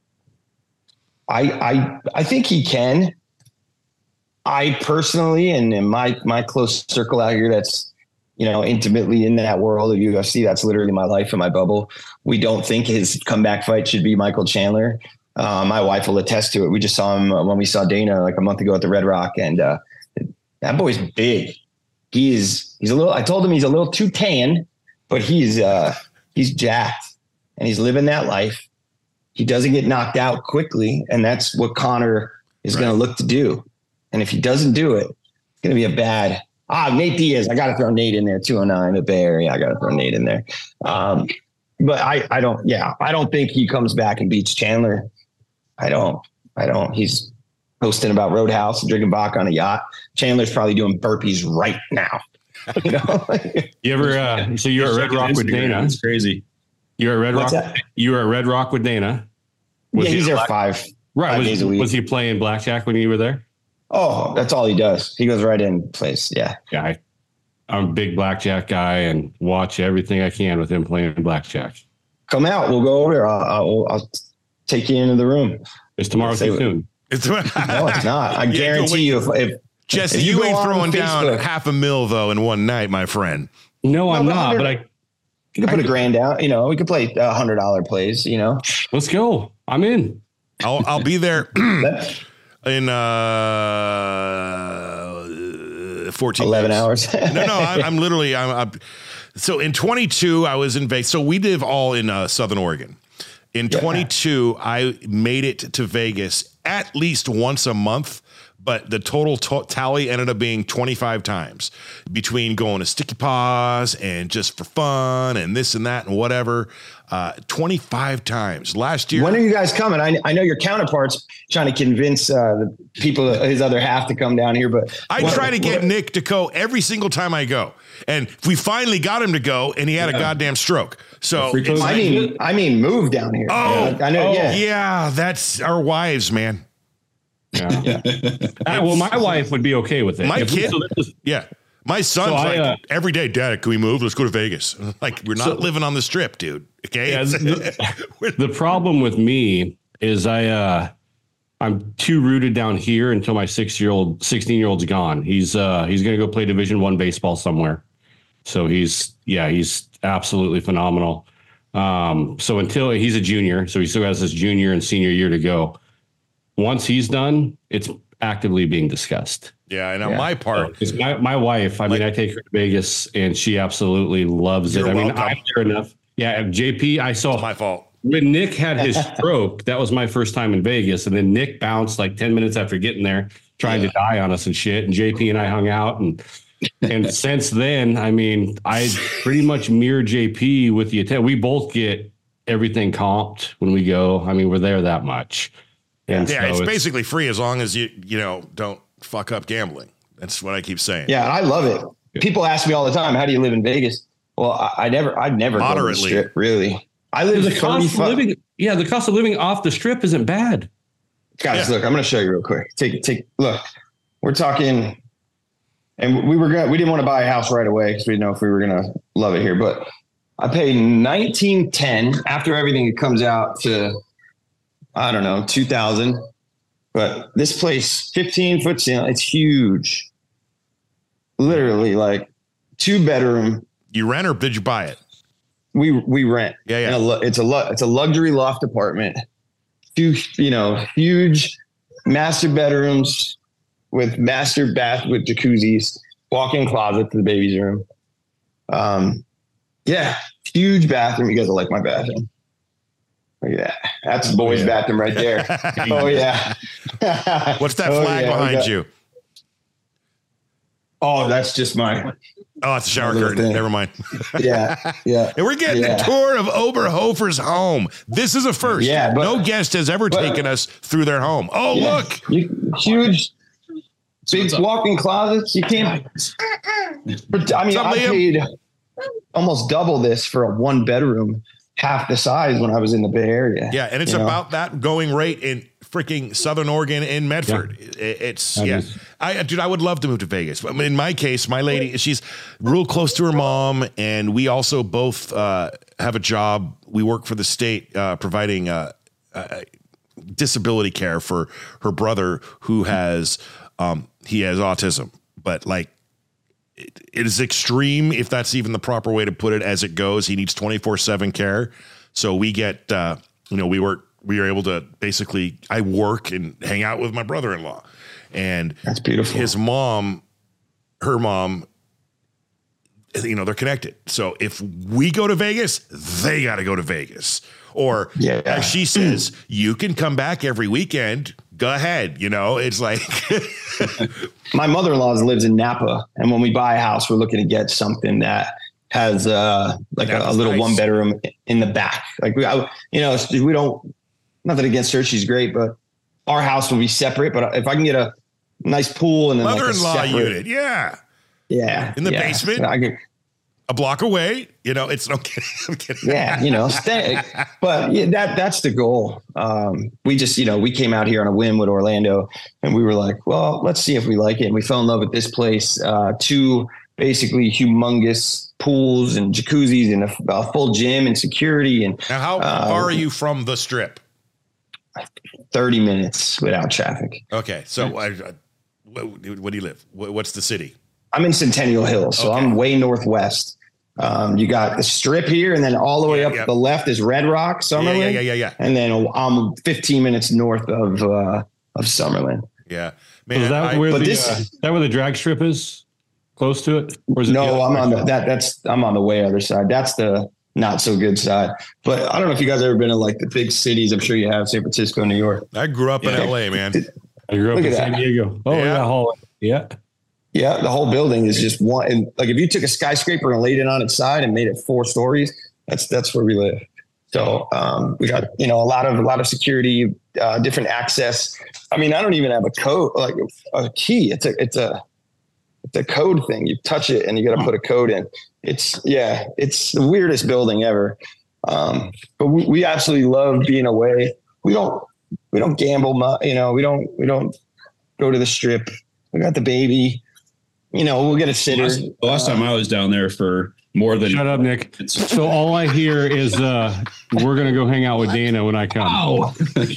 I think he can. I personally, and in my close circle out here, that's, intimately in that world of UFC, that's literally my life and my bubble. We don't think his comeback fight should be Michael Chandler. My wife will attest to it. We just saw him when we saw Dana like a month ago at the Red Rock, and that boy's big. he's a little. I told him he's a little too tan, but he's jacked and he's living that life. He doesn't get knocked out quickly, and that's what Conor is going to look to do. And if he doesn't do it, it's going to be a bad. Nate Diaz. I got to throw Nate in there. 209, the Bay Area. I got to throw Nate in there. But I don't. Yeah, I don't think he comes back and beats Chandler. I don't. He's posting about Roadhouse and drinking vodka on a yacht. Chandler's probably doing burpees right now. You know? You ever? So you're at Red Rock with Dana. It's crazy. You're at Red What's Rock. that? You were at Red Rock with Dana. Yeah, he's there five days a week. Was he playing blackjack when you were there? Oh, that's all he does. He goes right in place. Yeah. Yeah, I'm a big blackjack guy and watch everything I can with him playing blackjack. Come out. We'll go over there. I'll take you into the room. Is tomorrow too soon? No, it's not. I guarantee you. If Jesse, if you go ain't on throwing down Facebook- $500,000 though in one night, my friend. No, I'm not. But you can put $1,000 down. You know, we could play $100 plays. You know, let's go. I'm in. I'll be there in 14 11 days. hours. No, I'm literally. So in 22, I was in Vegas. So we live all in Southern Oregon. In 22, I made it to Vegas at least once a month, but the total tally ended up being 25 times between going to Sticky Paws and just for fun and this and that and whatever. 25 times last year. When are you guys coming? I know your counterpart's trying to convince the people, his other half, to come down here, but I try to get Nick to go every single time I go. And we finally got him to go, and he had a goddamn stroke. So I mean, move down here. Oh, I know. Yeah, that's our wives, man. Yeah. Well, my wife would be okay with it. My kid, my son's like every day, Dad, can we move? Let's go to Vegas. Like, we're not living on the strip, dude. Okay. Yeah, the problem with me is I'm too rooted down here until my 16-year-old's gone. He's going to go play Division I baseball somewhere. So he's absolutely phenomenal. So until he's a junior, so he still has his junior and senior year to go. Once he's done, it's actively being discussed. Yeah, and on my part, it's my wife. I mean, I take her to Vegas, and she absolutely loves it. I mean, I'm there enough. Yeah, JP, I saw. It's my fault. When Nick had his stroke, that was my first time in Vegas, and then Nick bounced like 10 minutes after getting there, trying to die on us and shit. And JP and I hung out, and since then, I mean, I pretty much mirror JP with the attendance. We both get everything comped when we go. I mean, we're there that much. And yeah, so it's basically free as long as you don't fuck up gambling. That's what I keep saying. Yeah, I love it. People ask me all the time, how do you live in Vegas? Well, I'd never Moderately. go to the strip, really. I live the cost of living. Yeah, the cost of living off the strip isn't bad. Guys, look, I'm going to show you real quick. Look, we're talking, and we didn't want to buy a house right away because we didn't know if we were going to love it here, but I paid $1,910 after everything comes out to, I don't know, $2,000. But this place, 15-foot ceiling, it's huge. Literally, like 2-bedroom. You rent or did you buy it? We rent. Yeah. It's a luxury loft apartment. Huge master bedrooms with master bath with jacuzzis, walk-in closet to the baby's room. Huge bathroom. You guys will like my bathroom. Yeah, that's the boys' bathroom right there. Oh yeah. What's that flag behind you? Oh, that's just my. Oh, it's a shower curtain. Thing. Never mind. Yeah. And we're getting a tour of Oberhofer's home. This is a first. Yeah, but, no guest has ever taken us through their home. Oh, look. Huge, big walk-in closets. You can't. I mean, I paid almost double this for a 1-bedroom, half the size when I was in the Bay Area. Yeah, and it's about that going rate in freaking Southern Oregon in Medford. Yeah. I would love to move to Vegas. But in my case, my lady, she's real close to her mom, and we also both have a job. We work for the state providing disability care for her brother who has he has autism, but like it is extreme, if that's even the proper way to put it, as it goes. He needs 24/7 care. So we get we are able to basically, I work and hang out with my brother-in-law, and that's beautiful. Her mom they're connected. So if we go to Vegas, they got to go to Vegas. Or as she says, you can come back every weekend. Go ahead. It's like my mother-in-law lives in Napa. And when we buy a house, we're looking to get something that has like a little nice 1-bedroom in the back. Like we don't, nothing against her. She's great, but our house will be separate. But if I can get a nice pool and then mother-in-law unit. Yeah. In the basement. A block away, it's no kidding. I'm kidding. Yeah, stay. But that's the goal. We just, we came out here on a whim with Orlando, and we were like, well, let's see if we like it. And we fell in love with this place. 2 basically humongous pools and jacuzzis and a full gym and security. And now, how far are you from the Strip? 30 minutes without traffic. Okay, so where do you live? What's the city? I'm in Centennial Hills, so I'm way northwest. You got the Strip here, and then all the way up the left is Red Rock, Summerlin. Yeah. And then I'm 15 minutes north of Summerlin. Yeah, man. Is that where the drag strip is? Close to it? Or is no, I'm on I'm on the way other side. That's the not so good side. But I don't know if you guys ever been to like the big cities. I'm sure you have, San Francisco, New York. I grew up in LA, man. I grew up in San Diego. Oh, yeah. Yeah, the whole building is just one. And like if you took a skyscraper and laid it on its side and made it 4 stories, that's where we live. So we got a lot of security, different access. I mean, I don't even have a code, like a key. It's a code thing. You touch it and you got to put a code in. It's the weirdest building ever. But we absolutely love being away. We don't gamble much. We don't go to the Strip. We got the baby. We'll get a sitter. The last time I was down there for more than... Shut up, Nick. So all I hear is we're going to go hang out with Dana when I come. Wow.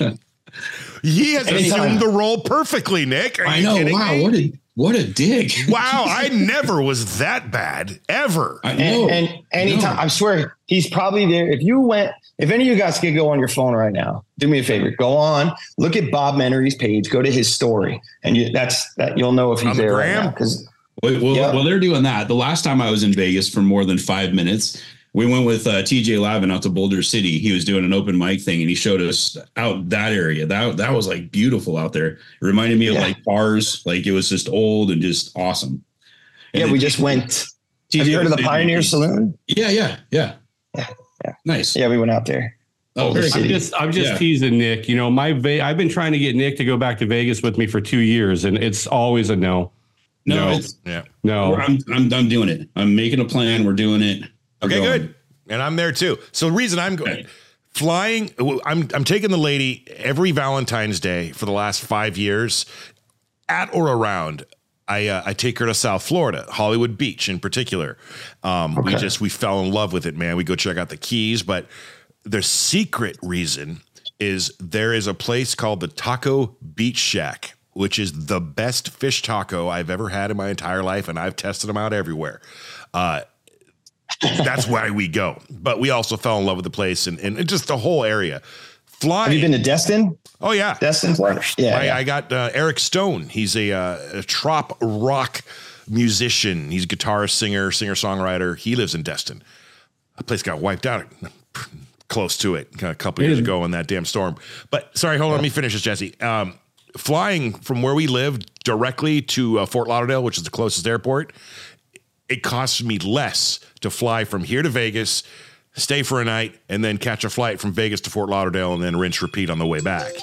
He has assumed the role perfectly, Nick. Are you kidding me? What a dig. Wow, I never was that bad, ever. I know. And anytime, I swear, he's probably there. If any of you guys could go on your phone right now, do me a favor. Go on, look at Bob Menery's page, go to his story, and you'll know if he's there right now. Well, they're doing that. The last time I was in Vegas for more than 5 minutes, we went with TJ Lavin out to Boulder City. He was doing an open mic thing, and he showed us out that area. That was like beautiful out there. It reminded me of like bars. Like it was just old and just awesome. And we just went. Have you heard of the Pioneer Saloon? Yeah. Nice. Yeah, we went out there. Oh, I'm just teasing Nick. I've been trying to get Nick to go back to Vegas with me for 2 years, and it's always a no. No. I'm doing it. I'm making a plan. We're doing it. Okay, good. And I'm there too. So the reason I'm going flying, I'm taking the lady every Valentine's Day for the last 5 years, at or around. I take her to South Florida, Hollywood Beach in particular. We fell in love with it, man. We go check out the Keys, but the secret reason is there is a place called the Taco Beach Shack, which is the best fish taco I've ever had in my entire life, and I've tested them out everywhere. That's why we go. But we also fell in love with the place and just the whole area. Flying. Have you been to Destin? Oh, yeah. Destin, Florida? Yeah. I got Eric Stone. He's a trop rock musician. He's a guitarist, singer-songwriter. He lives in Destin. The place got wiped out close to it a couple years ago in that damn storm. But sorry, hold on. Let me finish this, Jesse. Flying from where we live directly to Fort Lauderdale, which is the closest airport, it costs me less to fly from here to Vegas, stay for a night, and then catch a flight from Vegas to Fort Lauderdale and then rinse, repeat on the way back.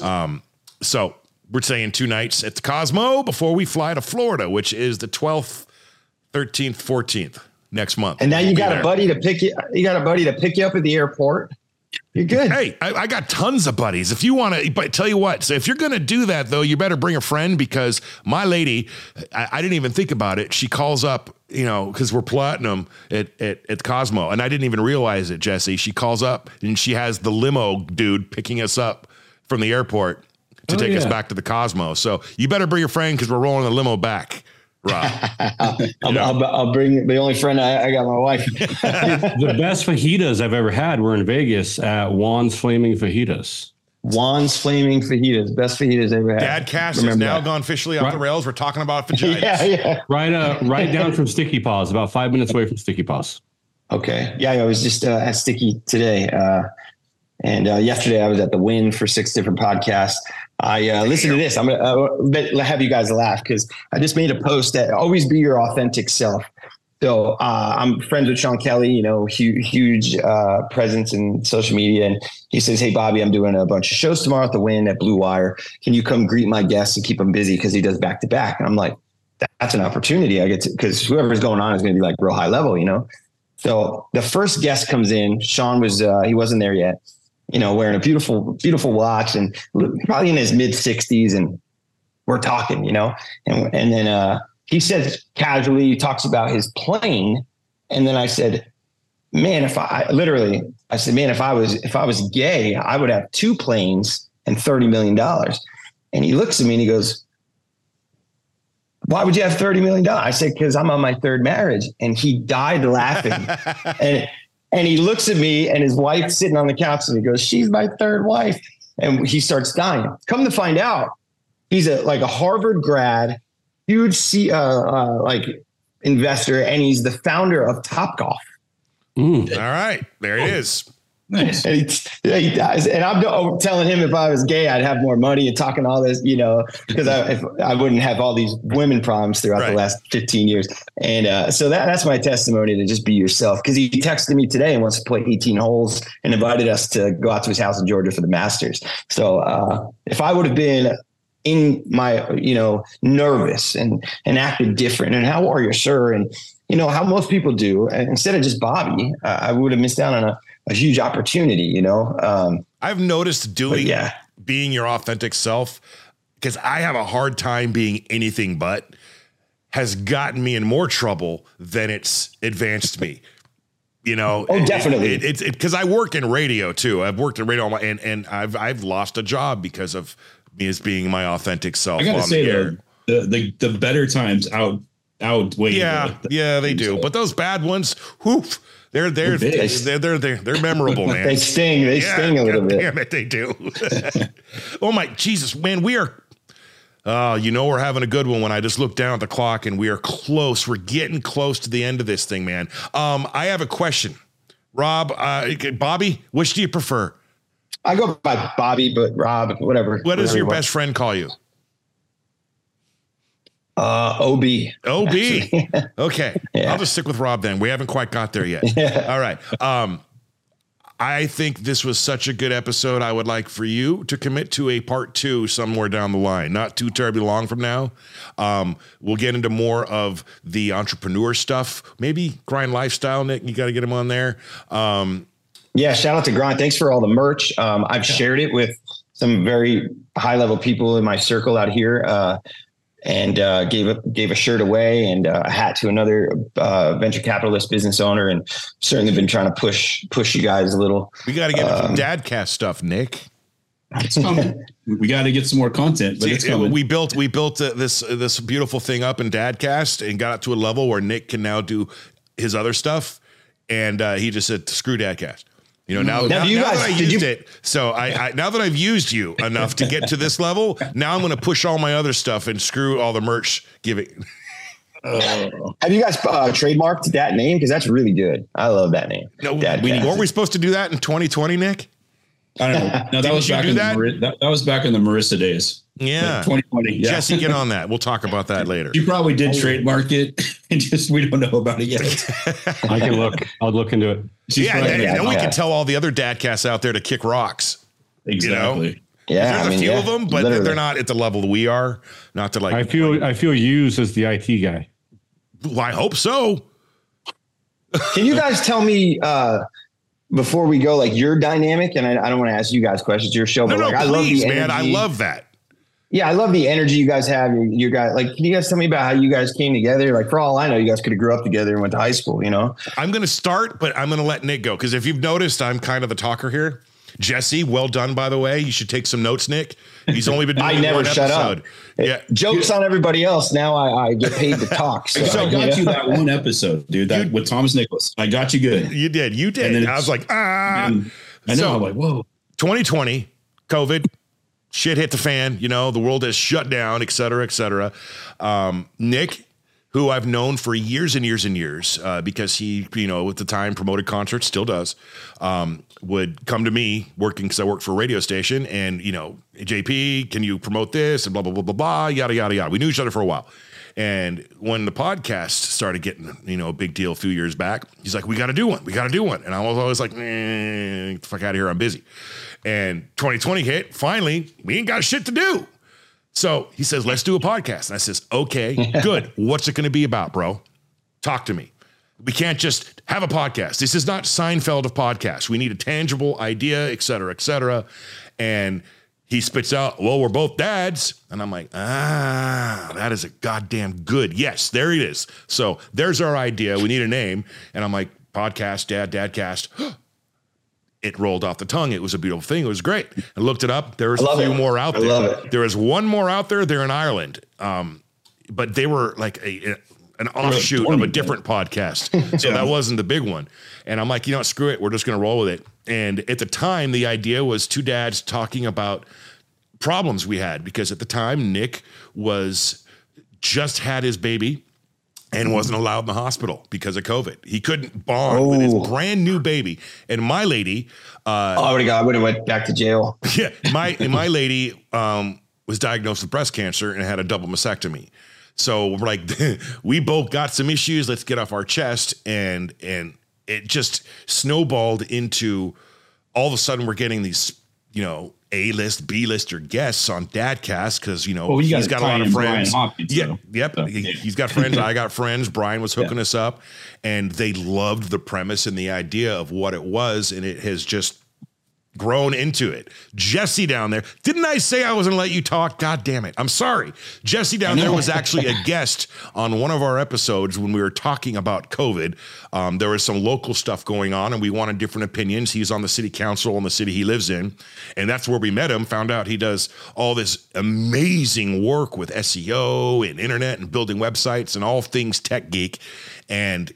So we're saying 2 nights at the Cosmo before we fly to Florida, which is the 12th, 13th, 14th next month. And now you got a buddy to pick you. You got a buddy to pick you up at the airport. You're good. Hey, I got tons of buddies. If you want to, but tell you what, so if you're going to do that, though, you better bring a friend, because my lady, I didn't even think about it. She calls up, because we're platinum at Cosmo, and I didn't even realize it, Jesse. She calls up and she has the limo dude picking us up from the airport to take us back to the Cosmo. So you better bring your friend, because we're rolling the limo back. Rob. I'll bring the only friend I got, my wife. The best fajitas I've ever had were in Vegas at Juan's Flaming Fajitas. Juan's Flaming Fajitas, best fajitas I ever had. Dadcast has now gone officially off the rails. We're talking about vaginas. Yeah. Right down from Sticky Paws, about 5 minutes away from Sticky Paws. Okay. Yeah, I was just at Sticky today. And yesterday I was at the Win for 6 different podcasts. I listen to this. I'm going to have you guys laugh because I just made a post that always be your authentic self. So I'm friends with Sean Kelly, huge presence in social media. And he says, hey, Bobby, I'm doing a bunch of shows tomorrow at the Win at Blue Wire. Can you come greet my guests and keep them busy? Because he does back to back. And I'm like, that's an opportunity I get to, because whoever's going on is going to be like real high level, So the first guest comes in. Sean he wasn't there yet, wearing a beautiful, beautiful watch and probably in his mid 60s. And we're talking, and then he says casually, he talks about his plane. And then I said, man, if I was gay, I would have 2 planes and $30 million. And he looks at me and he goes, why would you have $30 million? I said, because I'm on my 3rd marriage. And he died laughing. and he looks at me and his wife's sitting on the couch and he goes, she's my 3rd wife. And he starts dying. Come to find out, he's a Harvard grad, huge investor, and he's the founder of Topgolf. All right, there it is. Nice. And he dies. And I'm telling him if I was gay, I'd have more money and talking all this, because I wouldn't have all these women problems throughout the last 15 years. And so that's my testimony to just be yourself. Because he texted me today and wants to play 18 holes and invited us to go out to his house in Georgia for the Masters. So if I would have been in my, nervous and acted different, and how are you, sir? And, how most people do, and instead of just Bobby, I would have missed out on a huge opportunity, I've noticed being your authentic self, because I have a hard time being anything but, has gotten me in more trouble than it's advanced me. Definitely. It's because I work in radio too. I've worked in radio and I've lost a job because of me as being my authentic self. I gotta say the better times outweigh. Yeah, they do. But those bad ones, they're memorable, man. They sting. They sting a little bit. Damn it, they do. Oh my Jesus, man, we are. We're having a good one when I just look down at the clock and we are close. We're getting close to the end of this thing, man. I have a question, Rob, Bobby. Which do you prefer? I go by Bobby, but Rob, whatever. What does your best friend call you? OB. Okay. Yeah. I'll just stick with Rob then. We haven't quite got there yet. Yeah. All right. I think this was such a good episode. I would like for you to commit to a part 2 somewhere down the line, not too terribly long from now. We'll get into more of the entrepreneur stuff, maybe Grind Lifestyle. Nick, you got to get him on there. Yeah. Shout out to Grind. Thanks for all the merch. I've shared it with some very high level people in my circle out here. And gave a shirt away and a hat to another venture capitalist business owner, and certainly been trying to push you guys a little. We got to get some Dadcast stuff, Nick. It's coming. We got to get some more content, but it's coming. We built this beautiful thing up in Dadcast and got it to a level where Nick can now do his other stuff, and he just said, "Screw Dadcast." Now that I used it, so I now that I've used you enough to get to this level, now I'm going to push all my other stuff and screw all the merch giving. Have you guys trademarked that name? Because that's really good. I love that name. No, weren't we supposed to do that in 2020, Nick? I don't know. No, that was back in that was back in the Marissa days. Yeah, 2020. Yeah. Jesse, get on that. We'll talk about that later. You probably did trademark it, and just we don't know about it yet. I can look. I'll look into it. And then we can tell all the other Dadcasts out there to kick rocks. Exactly. Yeah, there's a few of them, but they're not at the level we are. Not to like. I feel used as the IT guy. Well, I hope so. Can you guys tell me before we go, like your dynamic? And I don't want to ask you guys questions. Your show, but I love the energy. Man, I love that. Yeah, I love the energy you guys have. You guys, like, can you guys tell me about how you guys came together? Like, for all I know, you guys could have grew up together and went to high school, I'm going to start, but I'm going to let Nick go. Because if you've noticed, I'm kind of the talker here. Jesse, well done, by the way. You should take some notes, Nick. He's only been doing I never shut episode. Up. Yeah. Jokes on everybody else. Now I get paid to talk. So I got you that one episode, dude, with Thomas Nicholas. I got you good. You did. And then I was like, I know. I'm like, whoa. 2020, COVID, shit hit the fan, the world has shut down, et cetera, et cetera. Nick, who I've known for years and years and years, because he, at the time promoted concerts, still does, would come to me working because I worked for a radio station and, JP, can you promote this and blah, blah, blah, blah, blah, yada, yada, yada. We knew each other for a while. And when the podcast started getting, a big deal a few years back, he's like, we got to do one. And I was always like, get the fuck out of here. I'm busy. And 2020 hit. Finally, we ain't got shit to do. So he says, let's do a podcast. And I says, okay, good. What's it going to be about, bro? Talk to me. We can't just have a podcast. This is not Seinfeld of podcasts. We need a tangible idea, et cetera, et cetera. And he spits out, well, we're both dads. And I'm like, that is a goddamn good. Yes, there it is. So there's our idea. We need a name. And I'm like, podcast, dadcast. It rolled off the tongue. It was a beautiful thing. It was great. I looked it up. There was a few more out there. I love it. There was one more out there. They're in Ireland. But they were like an offshoot of a different podcast. So that wasn't the big one. And I'm like, screw it. We're just going to roll with it. And at the time, the idea was two dads talking about problems we had, because at the time, Nick just had his baby and wasn't allowed in the hospital because of COVID. He couldn't bond with his brand new baby. And my lady, I would have went back to jail. Yeah, my lady was diagnosed with breast cancer and had a double mastectomy. So we're like, we both got some issues. Let's get off our chest, and it just snowballed into all of a sudden we're getting these, A-list, B-lister guests on Dadcast because, he's got a lot of friends. He's got friends. I got friends. Brian was hooking us up, and they loved the premise and the idea of what it was, and it has just grown into it. Jesse down there. Didn't I say I was going to let you talk? God damn it. I'm sorry. Jesse down there was actually a guest on one of our episodes when we were talking about COVID. There was some local stuff going on and we wanted different opinions. He's on the city council in the city he lives in. And that's where we met him, found out he does all this amazing work with SEO and internet and building websites and all things tech geek. And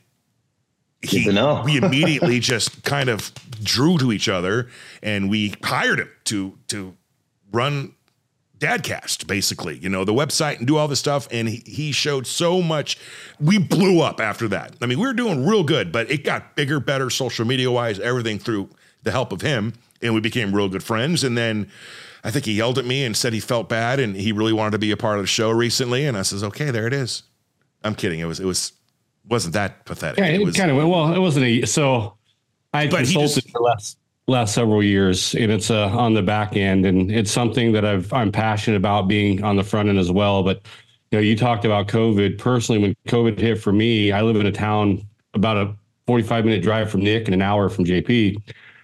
we immediately just kind of drew to each other, and we hired him to run Dadcast, basically, the website and do all this stuff. And he showed so much. We blew up after that. I mean, we were doing real good, but it got bigger, better, social media wise, everything through the help of him. And we became real good friends. And then I think he yelled at me and said he felt bad and he really wanted to be a part of the show recently. And I says, okay, there it is. I'm kidding. It wasn't that pathetic. Yeah, it kind of went well. It wasn't so I consulted for last several years, and it's on the back end, and it's something that I'm passionate about being on the front end as well. But you talked about COVID. Personally, when COVID hit for me, I live in a town about a 45-minute drive from Nick and an hour from JP,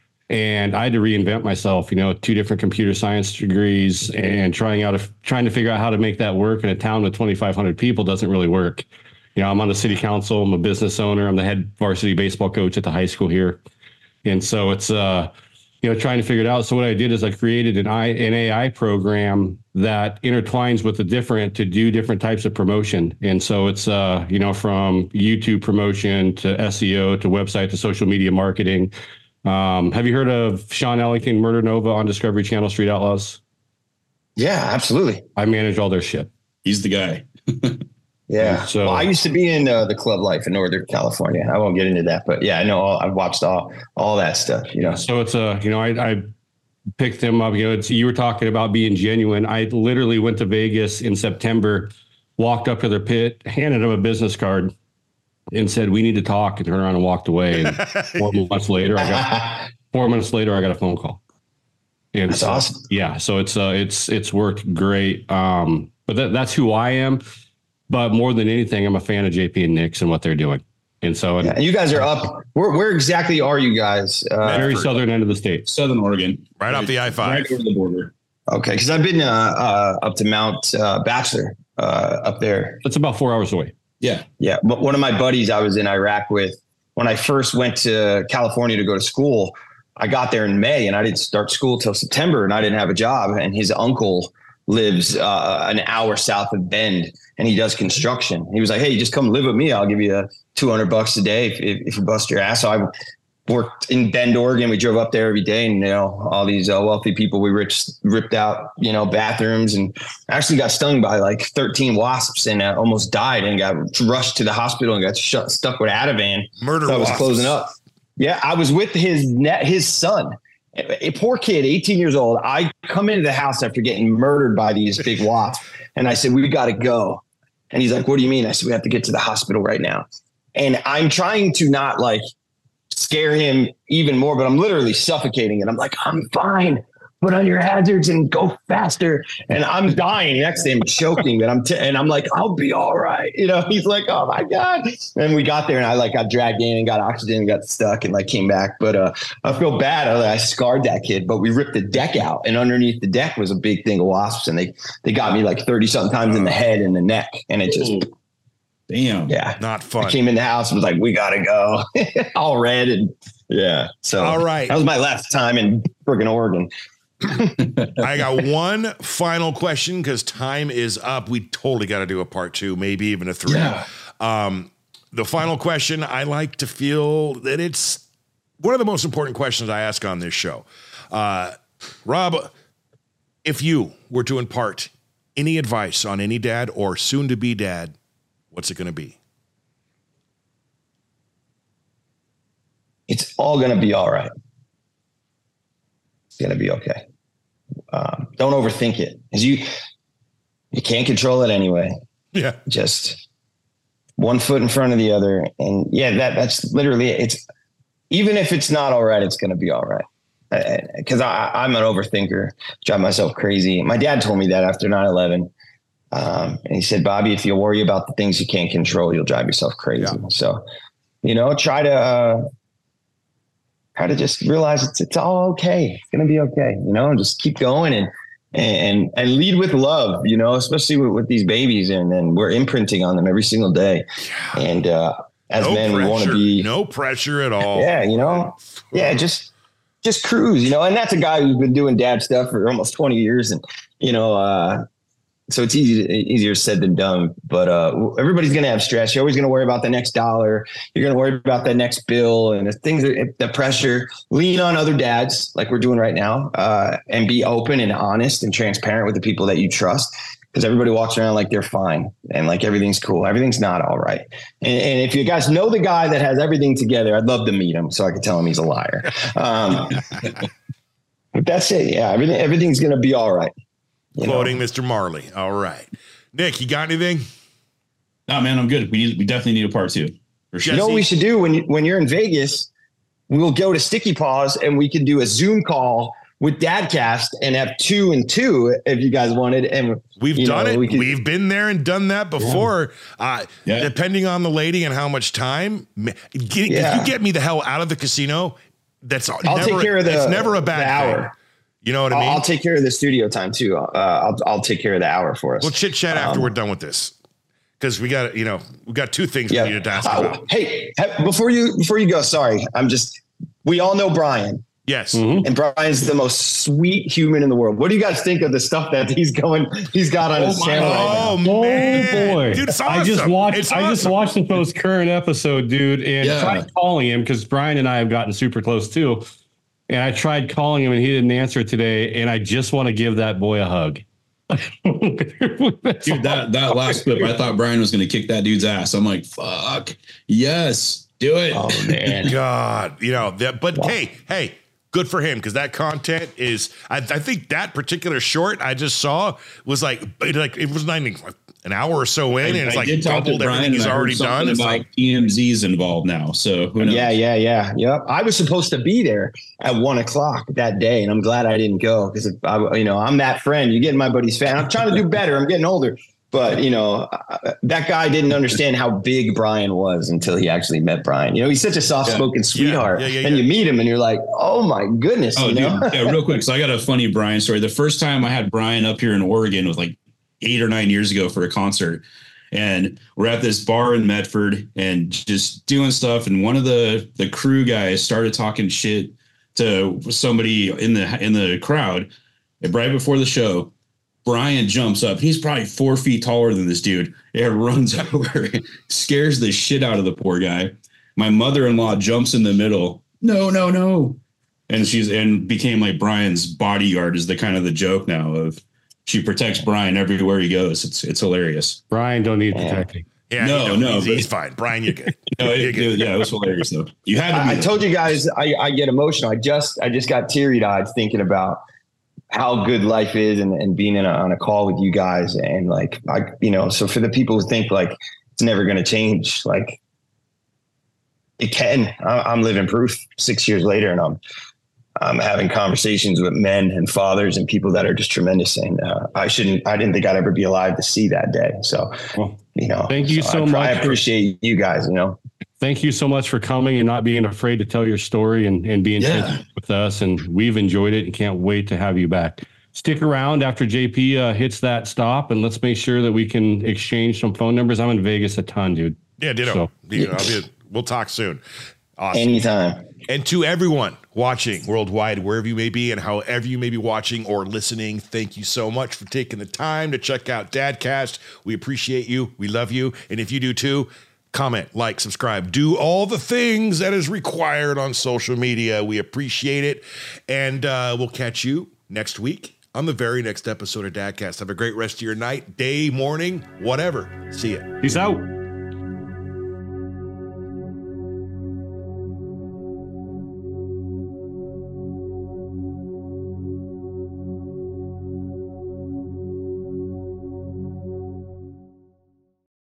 and I had to reinvent myself. 2 different computer science degrees, and trying to figure out how to make that work in a town with 2,500 people doesn't really work. I'm on the city council. I'm a business owner. I'm the head varsity baseball coach at the high school here. And so it's, trying to figure it out. So what I did is I created an AI program that intertwines with the different to do different types of promotion. And so it's, from YouTube promotion to SEO to website to social media marketing. Have you heard of Sean Ellington, Murder Nova on Discovery Channel, Street Outlaws? Yeah, absolutely. I manage all their shit. He's the guy. Yeah. So I used to be in the club life in Northern California. I won't get into that, but yeah, I know I've watched all that stuff, So it's I picked him up, you were talking about being genuine. I literally went to Vegas in September, walked up to their pit, handed him a business card and said, we need to talk, and turned around and walked away. And 4 months later, I got a phone call. And that's awesome. Yeah. So it's worked great. But that's who I am. But more than anything, I'm a fan of JP and Nick's and what they're doing. And so and you guys are up. Where exactly are you guys? Very southern end of the state. Southern Oregon. Right off the I-5. Right over the border. Okay. Because I've been up to Mount Bachelor up there. That's about 4 hours away. Yeah. Yeah. But one of my buddies I was in Iraq with, when I first went to California to go to school, I got there in May and I didn't start school till September and I didn't have a job. And his uncle lives an hour south of Bend and he does construction. He was like, hey, just come live with me. I'll give you $200 a day if you bust your ass. So worked in Bend, Oregon. We drove up there every day, and you know, all these wealthy people, we ripped out, you know, bathrooms, and actually got stung by like 13 wasps and almost died, and got rushed to the hospital and got stuck with Ativan. Murder that was wasps. closing up. Yeah, I was with his son, a poor kid, 18 years old. I come into the house after getting murdered by these big wasps, and I said, "We got to go." And he's like, "What do you mean?" I said, "We have to get to the hospital right now." And I'm trying to not like scare him even more, but I'm literally suffocating. And I'm like, "I'm fine. Put on your hazards and go faster." And I'm dying next to him, choking. And I'm like, "I'll be all right." You know, he's like, "Oh my God." And we got there, and I like got dragged in and got oxygen and got stuck and like came back. But I feel bad. I scarred that kid, but we ripped the deck out, and underneath the deck was a big thing of wasps. And they got me like 30 something times in the head and the neck. And it just, damn. yeah, Not fun. I came in the house and was like, "We got to go." All red. And yeah. So all right. that was my last time in friggin' Oregon. I got one final question because time is up. We totally got to do a part 2, maybe even a 3. Yeah. The final question, I like to feel that it's one of the most important questions I ask on this show. Rob, if you were to impart any advice on any dad or soon to be dad, what's it going to be? It's all going to be all right. It's going to be okay. Don't overthink it, because you can't control it anyway. Yeah. Just one foot in front of the other. And yeah, that's literally it. It's, even if it's not all right, it's going to be all right. Because I'm an overthinker, drive myself crazy. My dad told me that after 9/11. And he said, "Bobby, if you worry about the things you can't control, you'll drive yourself crazy." Yeah. So, you know, try to just realize it's all okay. It's going to be okay. You know, and just keep going and lead with love, you know, especially with these babies. And then we're imprinting on them every single day. And as no men, pressure, we want to be. No pressure at all. Yeah, you know, yeah, just cruise, you know. And that's a guy who's been doing dad stuff for almost 20 years. And, you know, so it's easier said than done, but everybody's going to have stress. You're always going to worry about the next dollar. You're going to worry about that next bill and the pressure. Lean on other dads like we're doing right now, and be open and honest and transparent with the people that you trust, because everybody walks around like they're fine and like everything's cool. Everything's not all right. And if you guys know the guy that has everything together, I'd love to meet him so I could tell him he's a liar. But that's it. Yeah, everything's going to be all right. Quoting Mr. Marley. All right. Nick, you got anything? No, man, I'm good. We definitely need a part 2. For sure. You know what we should do when you're in Vegas? We'll go to Sticky Paws and we can do a Zoom call with Dadcast and have 2 and 2 if you guys wanted. And we've done it. We've been there and done that before. Yeah. Depending on the lady and how much time. If you get me the hell out of the casino, I'll take care of it's never a bad hour. You know what I mean? I'll take care of the studio time too. I'll take care of the hour for us. We'll chit chat after we're done with this, because we got 2 things we need to ask about. Hey, before you go, sorry, we all know Brian. Yes. Mm-hmm. And Brian's the most sweet human in the world. What do you guys think of the stuff that he's got on his channel right now? Oh man. Boy. Dude, it's awesome. I just watched the most current episode, dude, and tried calling him, because Brian and I have gotten super close too. And I tried calling him and he didn't answer today. And I just want to give that boy a hug. Dude, that last clip, I thought Brian was going to kick that dude's ass. I'm like, fuck. Yes, do it. Oh man. God, hey, good for him, because that content is, I think that particular short I just saw was like it was an hour or so in, and it's like doubled everything he's already done. It's like TMZ's involved now, so who knows? Yeah. Yep. I was supposed to be there at 1:00 that day, and I'm glad I didn't go, because I'm that friend. You get in my buddy's fan. I'm trying to do better. I'm getting older, but that guy didn't understand how big Brian was until he actually met Brian. You know, he's such a soft-spoken sweetheart, and you meet him, and you're like, oh my goodness. Oh, dude, real quick. So I got a funny Brian story. The first time I had Brian up here in Oregon was like 8 or 9 years ago for a concert, and we're at this bar in Medford and just doing stuff. And one of the crew guys started talking shit to somebody in the crowd. And right before the show, Brian jumps up. He's probably 4 feet taller than this dude. And runs over, scares the shit out of the poor guy. My mother-in-law jumps in the middle, no, no, no. And became like Brian's bodyguard is the kind of the joke now of she protects Brian everywhere he goes. It's hilarious. Brian don't need protecting. Yeah, No, he's fine. Brian, you're good. You're good. Yeah, it was hilarious though. You had to. I told you guys I get emotional. I just got teary eyed thinking about how good life is and being on a call with you guys and like so for the people who think like it's never going to change, like it can. I'm living proof 6 years later, and I'm having conversations with men and fathers and people that are just tremendous. And I didn't think I'd ever be alive to see that day. So, thank you so much. I appreciate you guys, Thank you so much for coming and not being afraid to tell your story and being with us. And we've enjoyed it and can't wait to have you back. Stick around after JP hits that stop, and let's make sure that we can exchange some phone numbers. I'm in Vegas a ton, dude. Yeah, ditto. We'll talk soon. Awesome. Anytime. And to everyone watching worldwide, wherever you may be and however you may be watching or listening, thank you so much for taking the time to check out Dadcast. We appreciate you. We love you. And if you do too, comment, like, subscribe, do all the things that is required on social media. We appreciate it. And we'll catch you next week on the very next episode of Dadcast. Have a great rest of your night, day, morning, whatever. See ya. Peace out.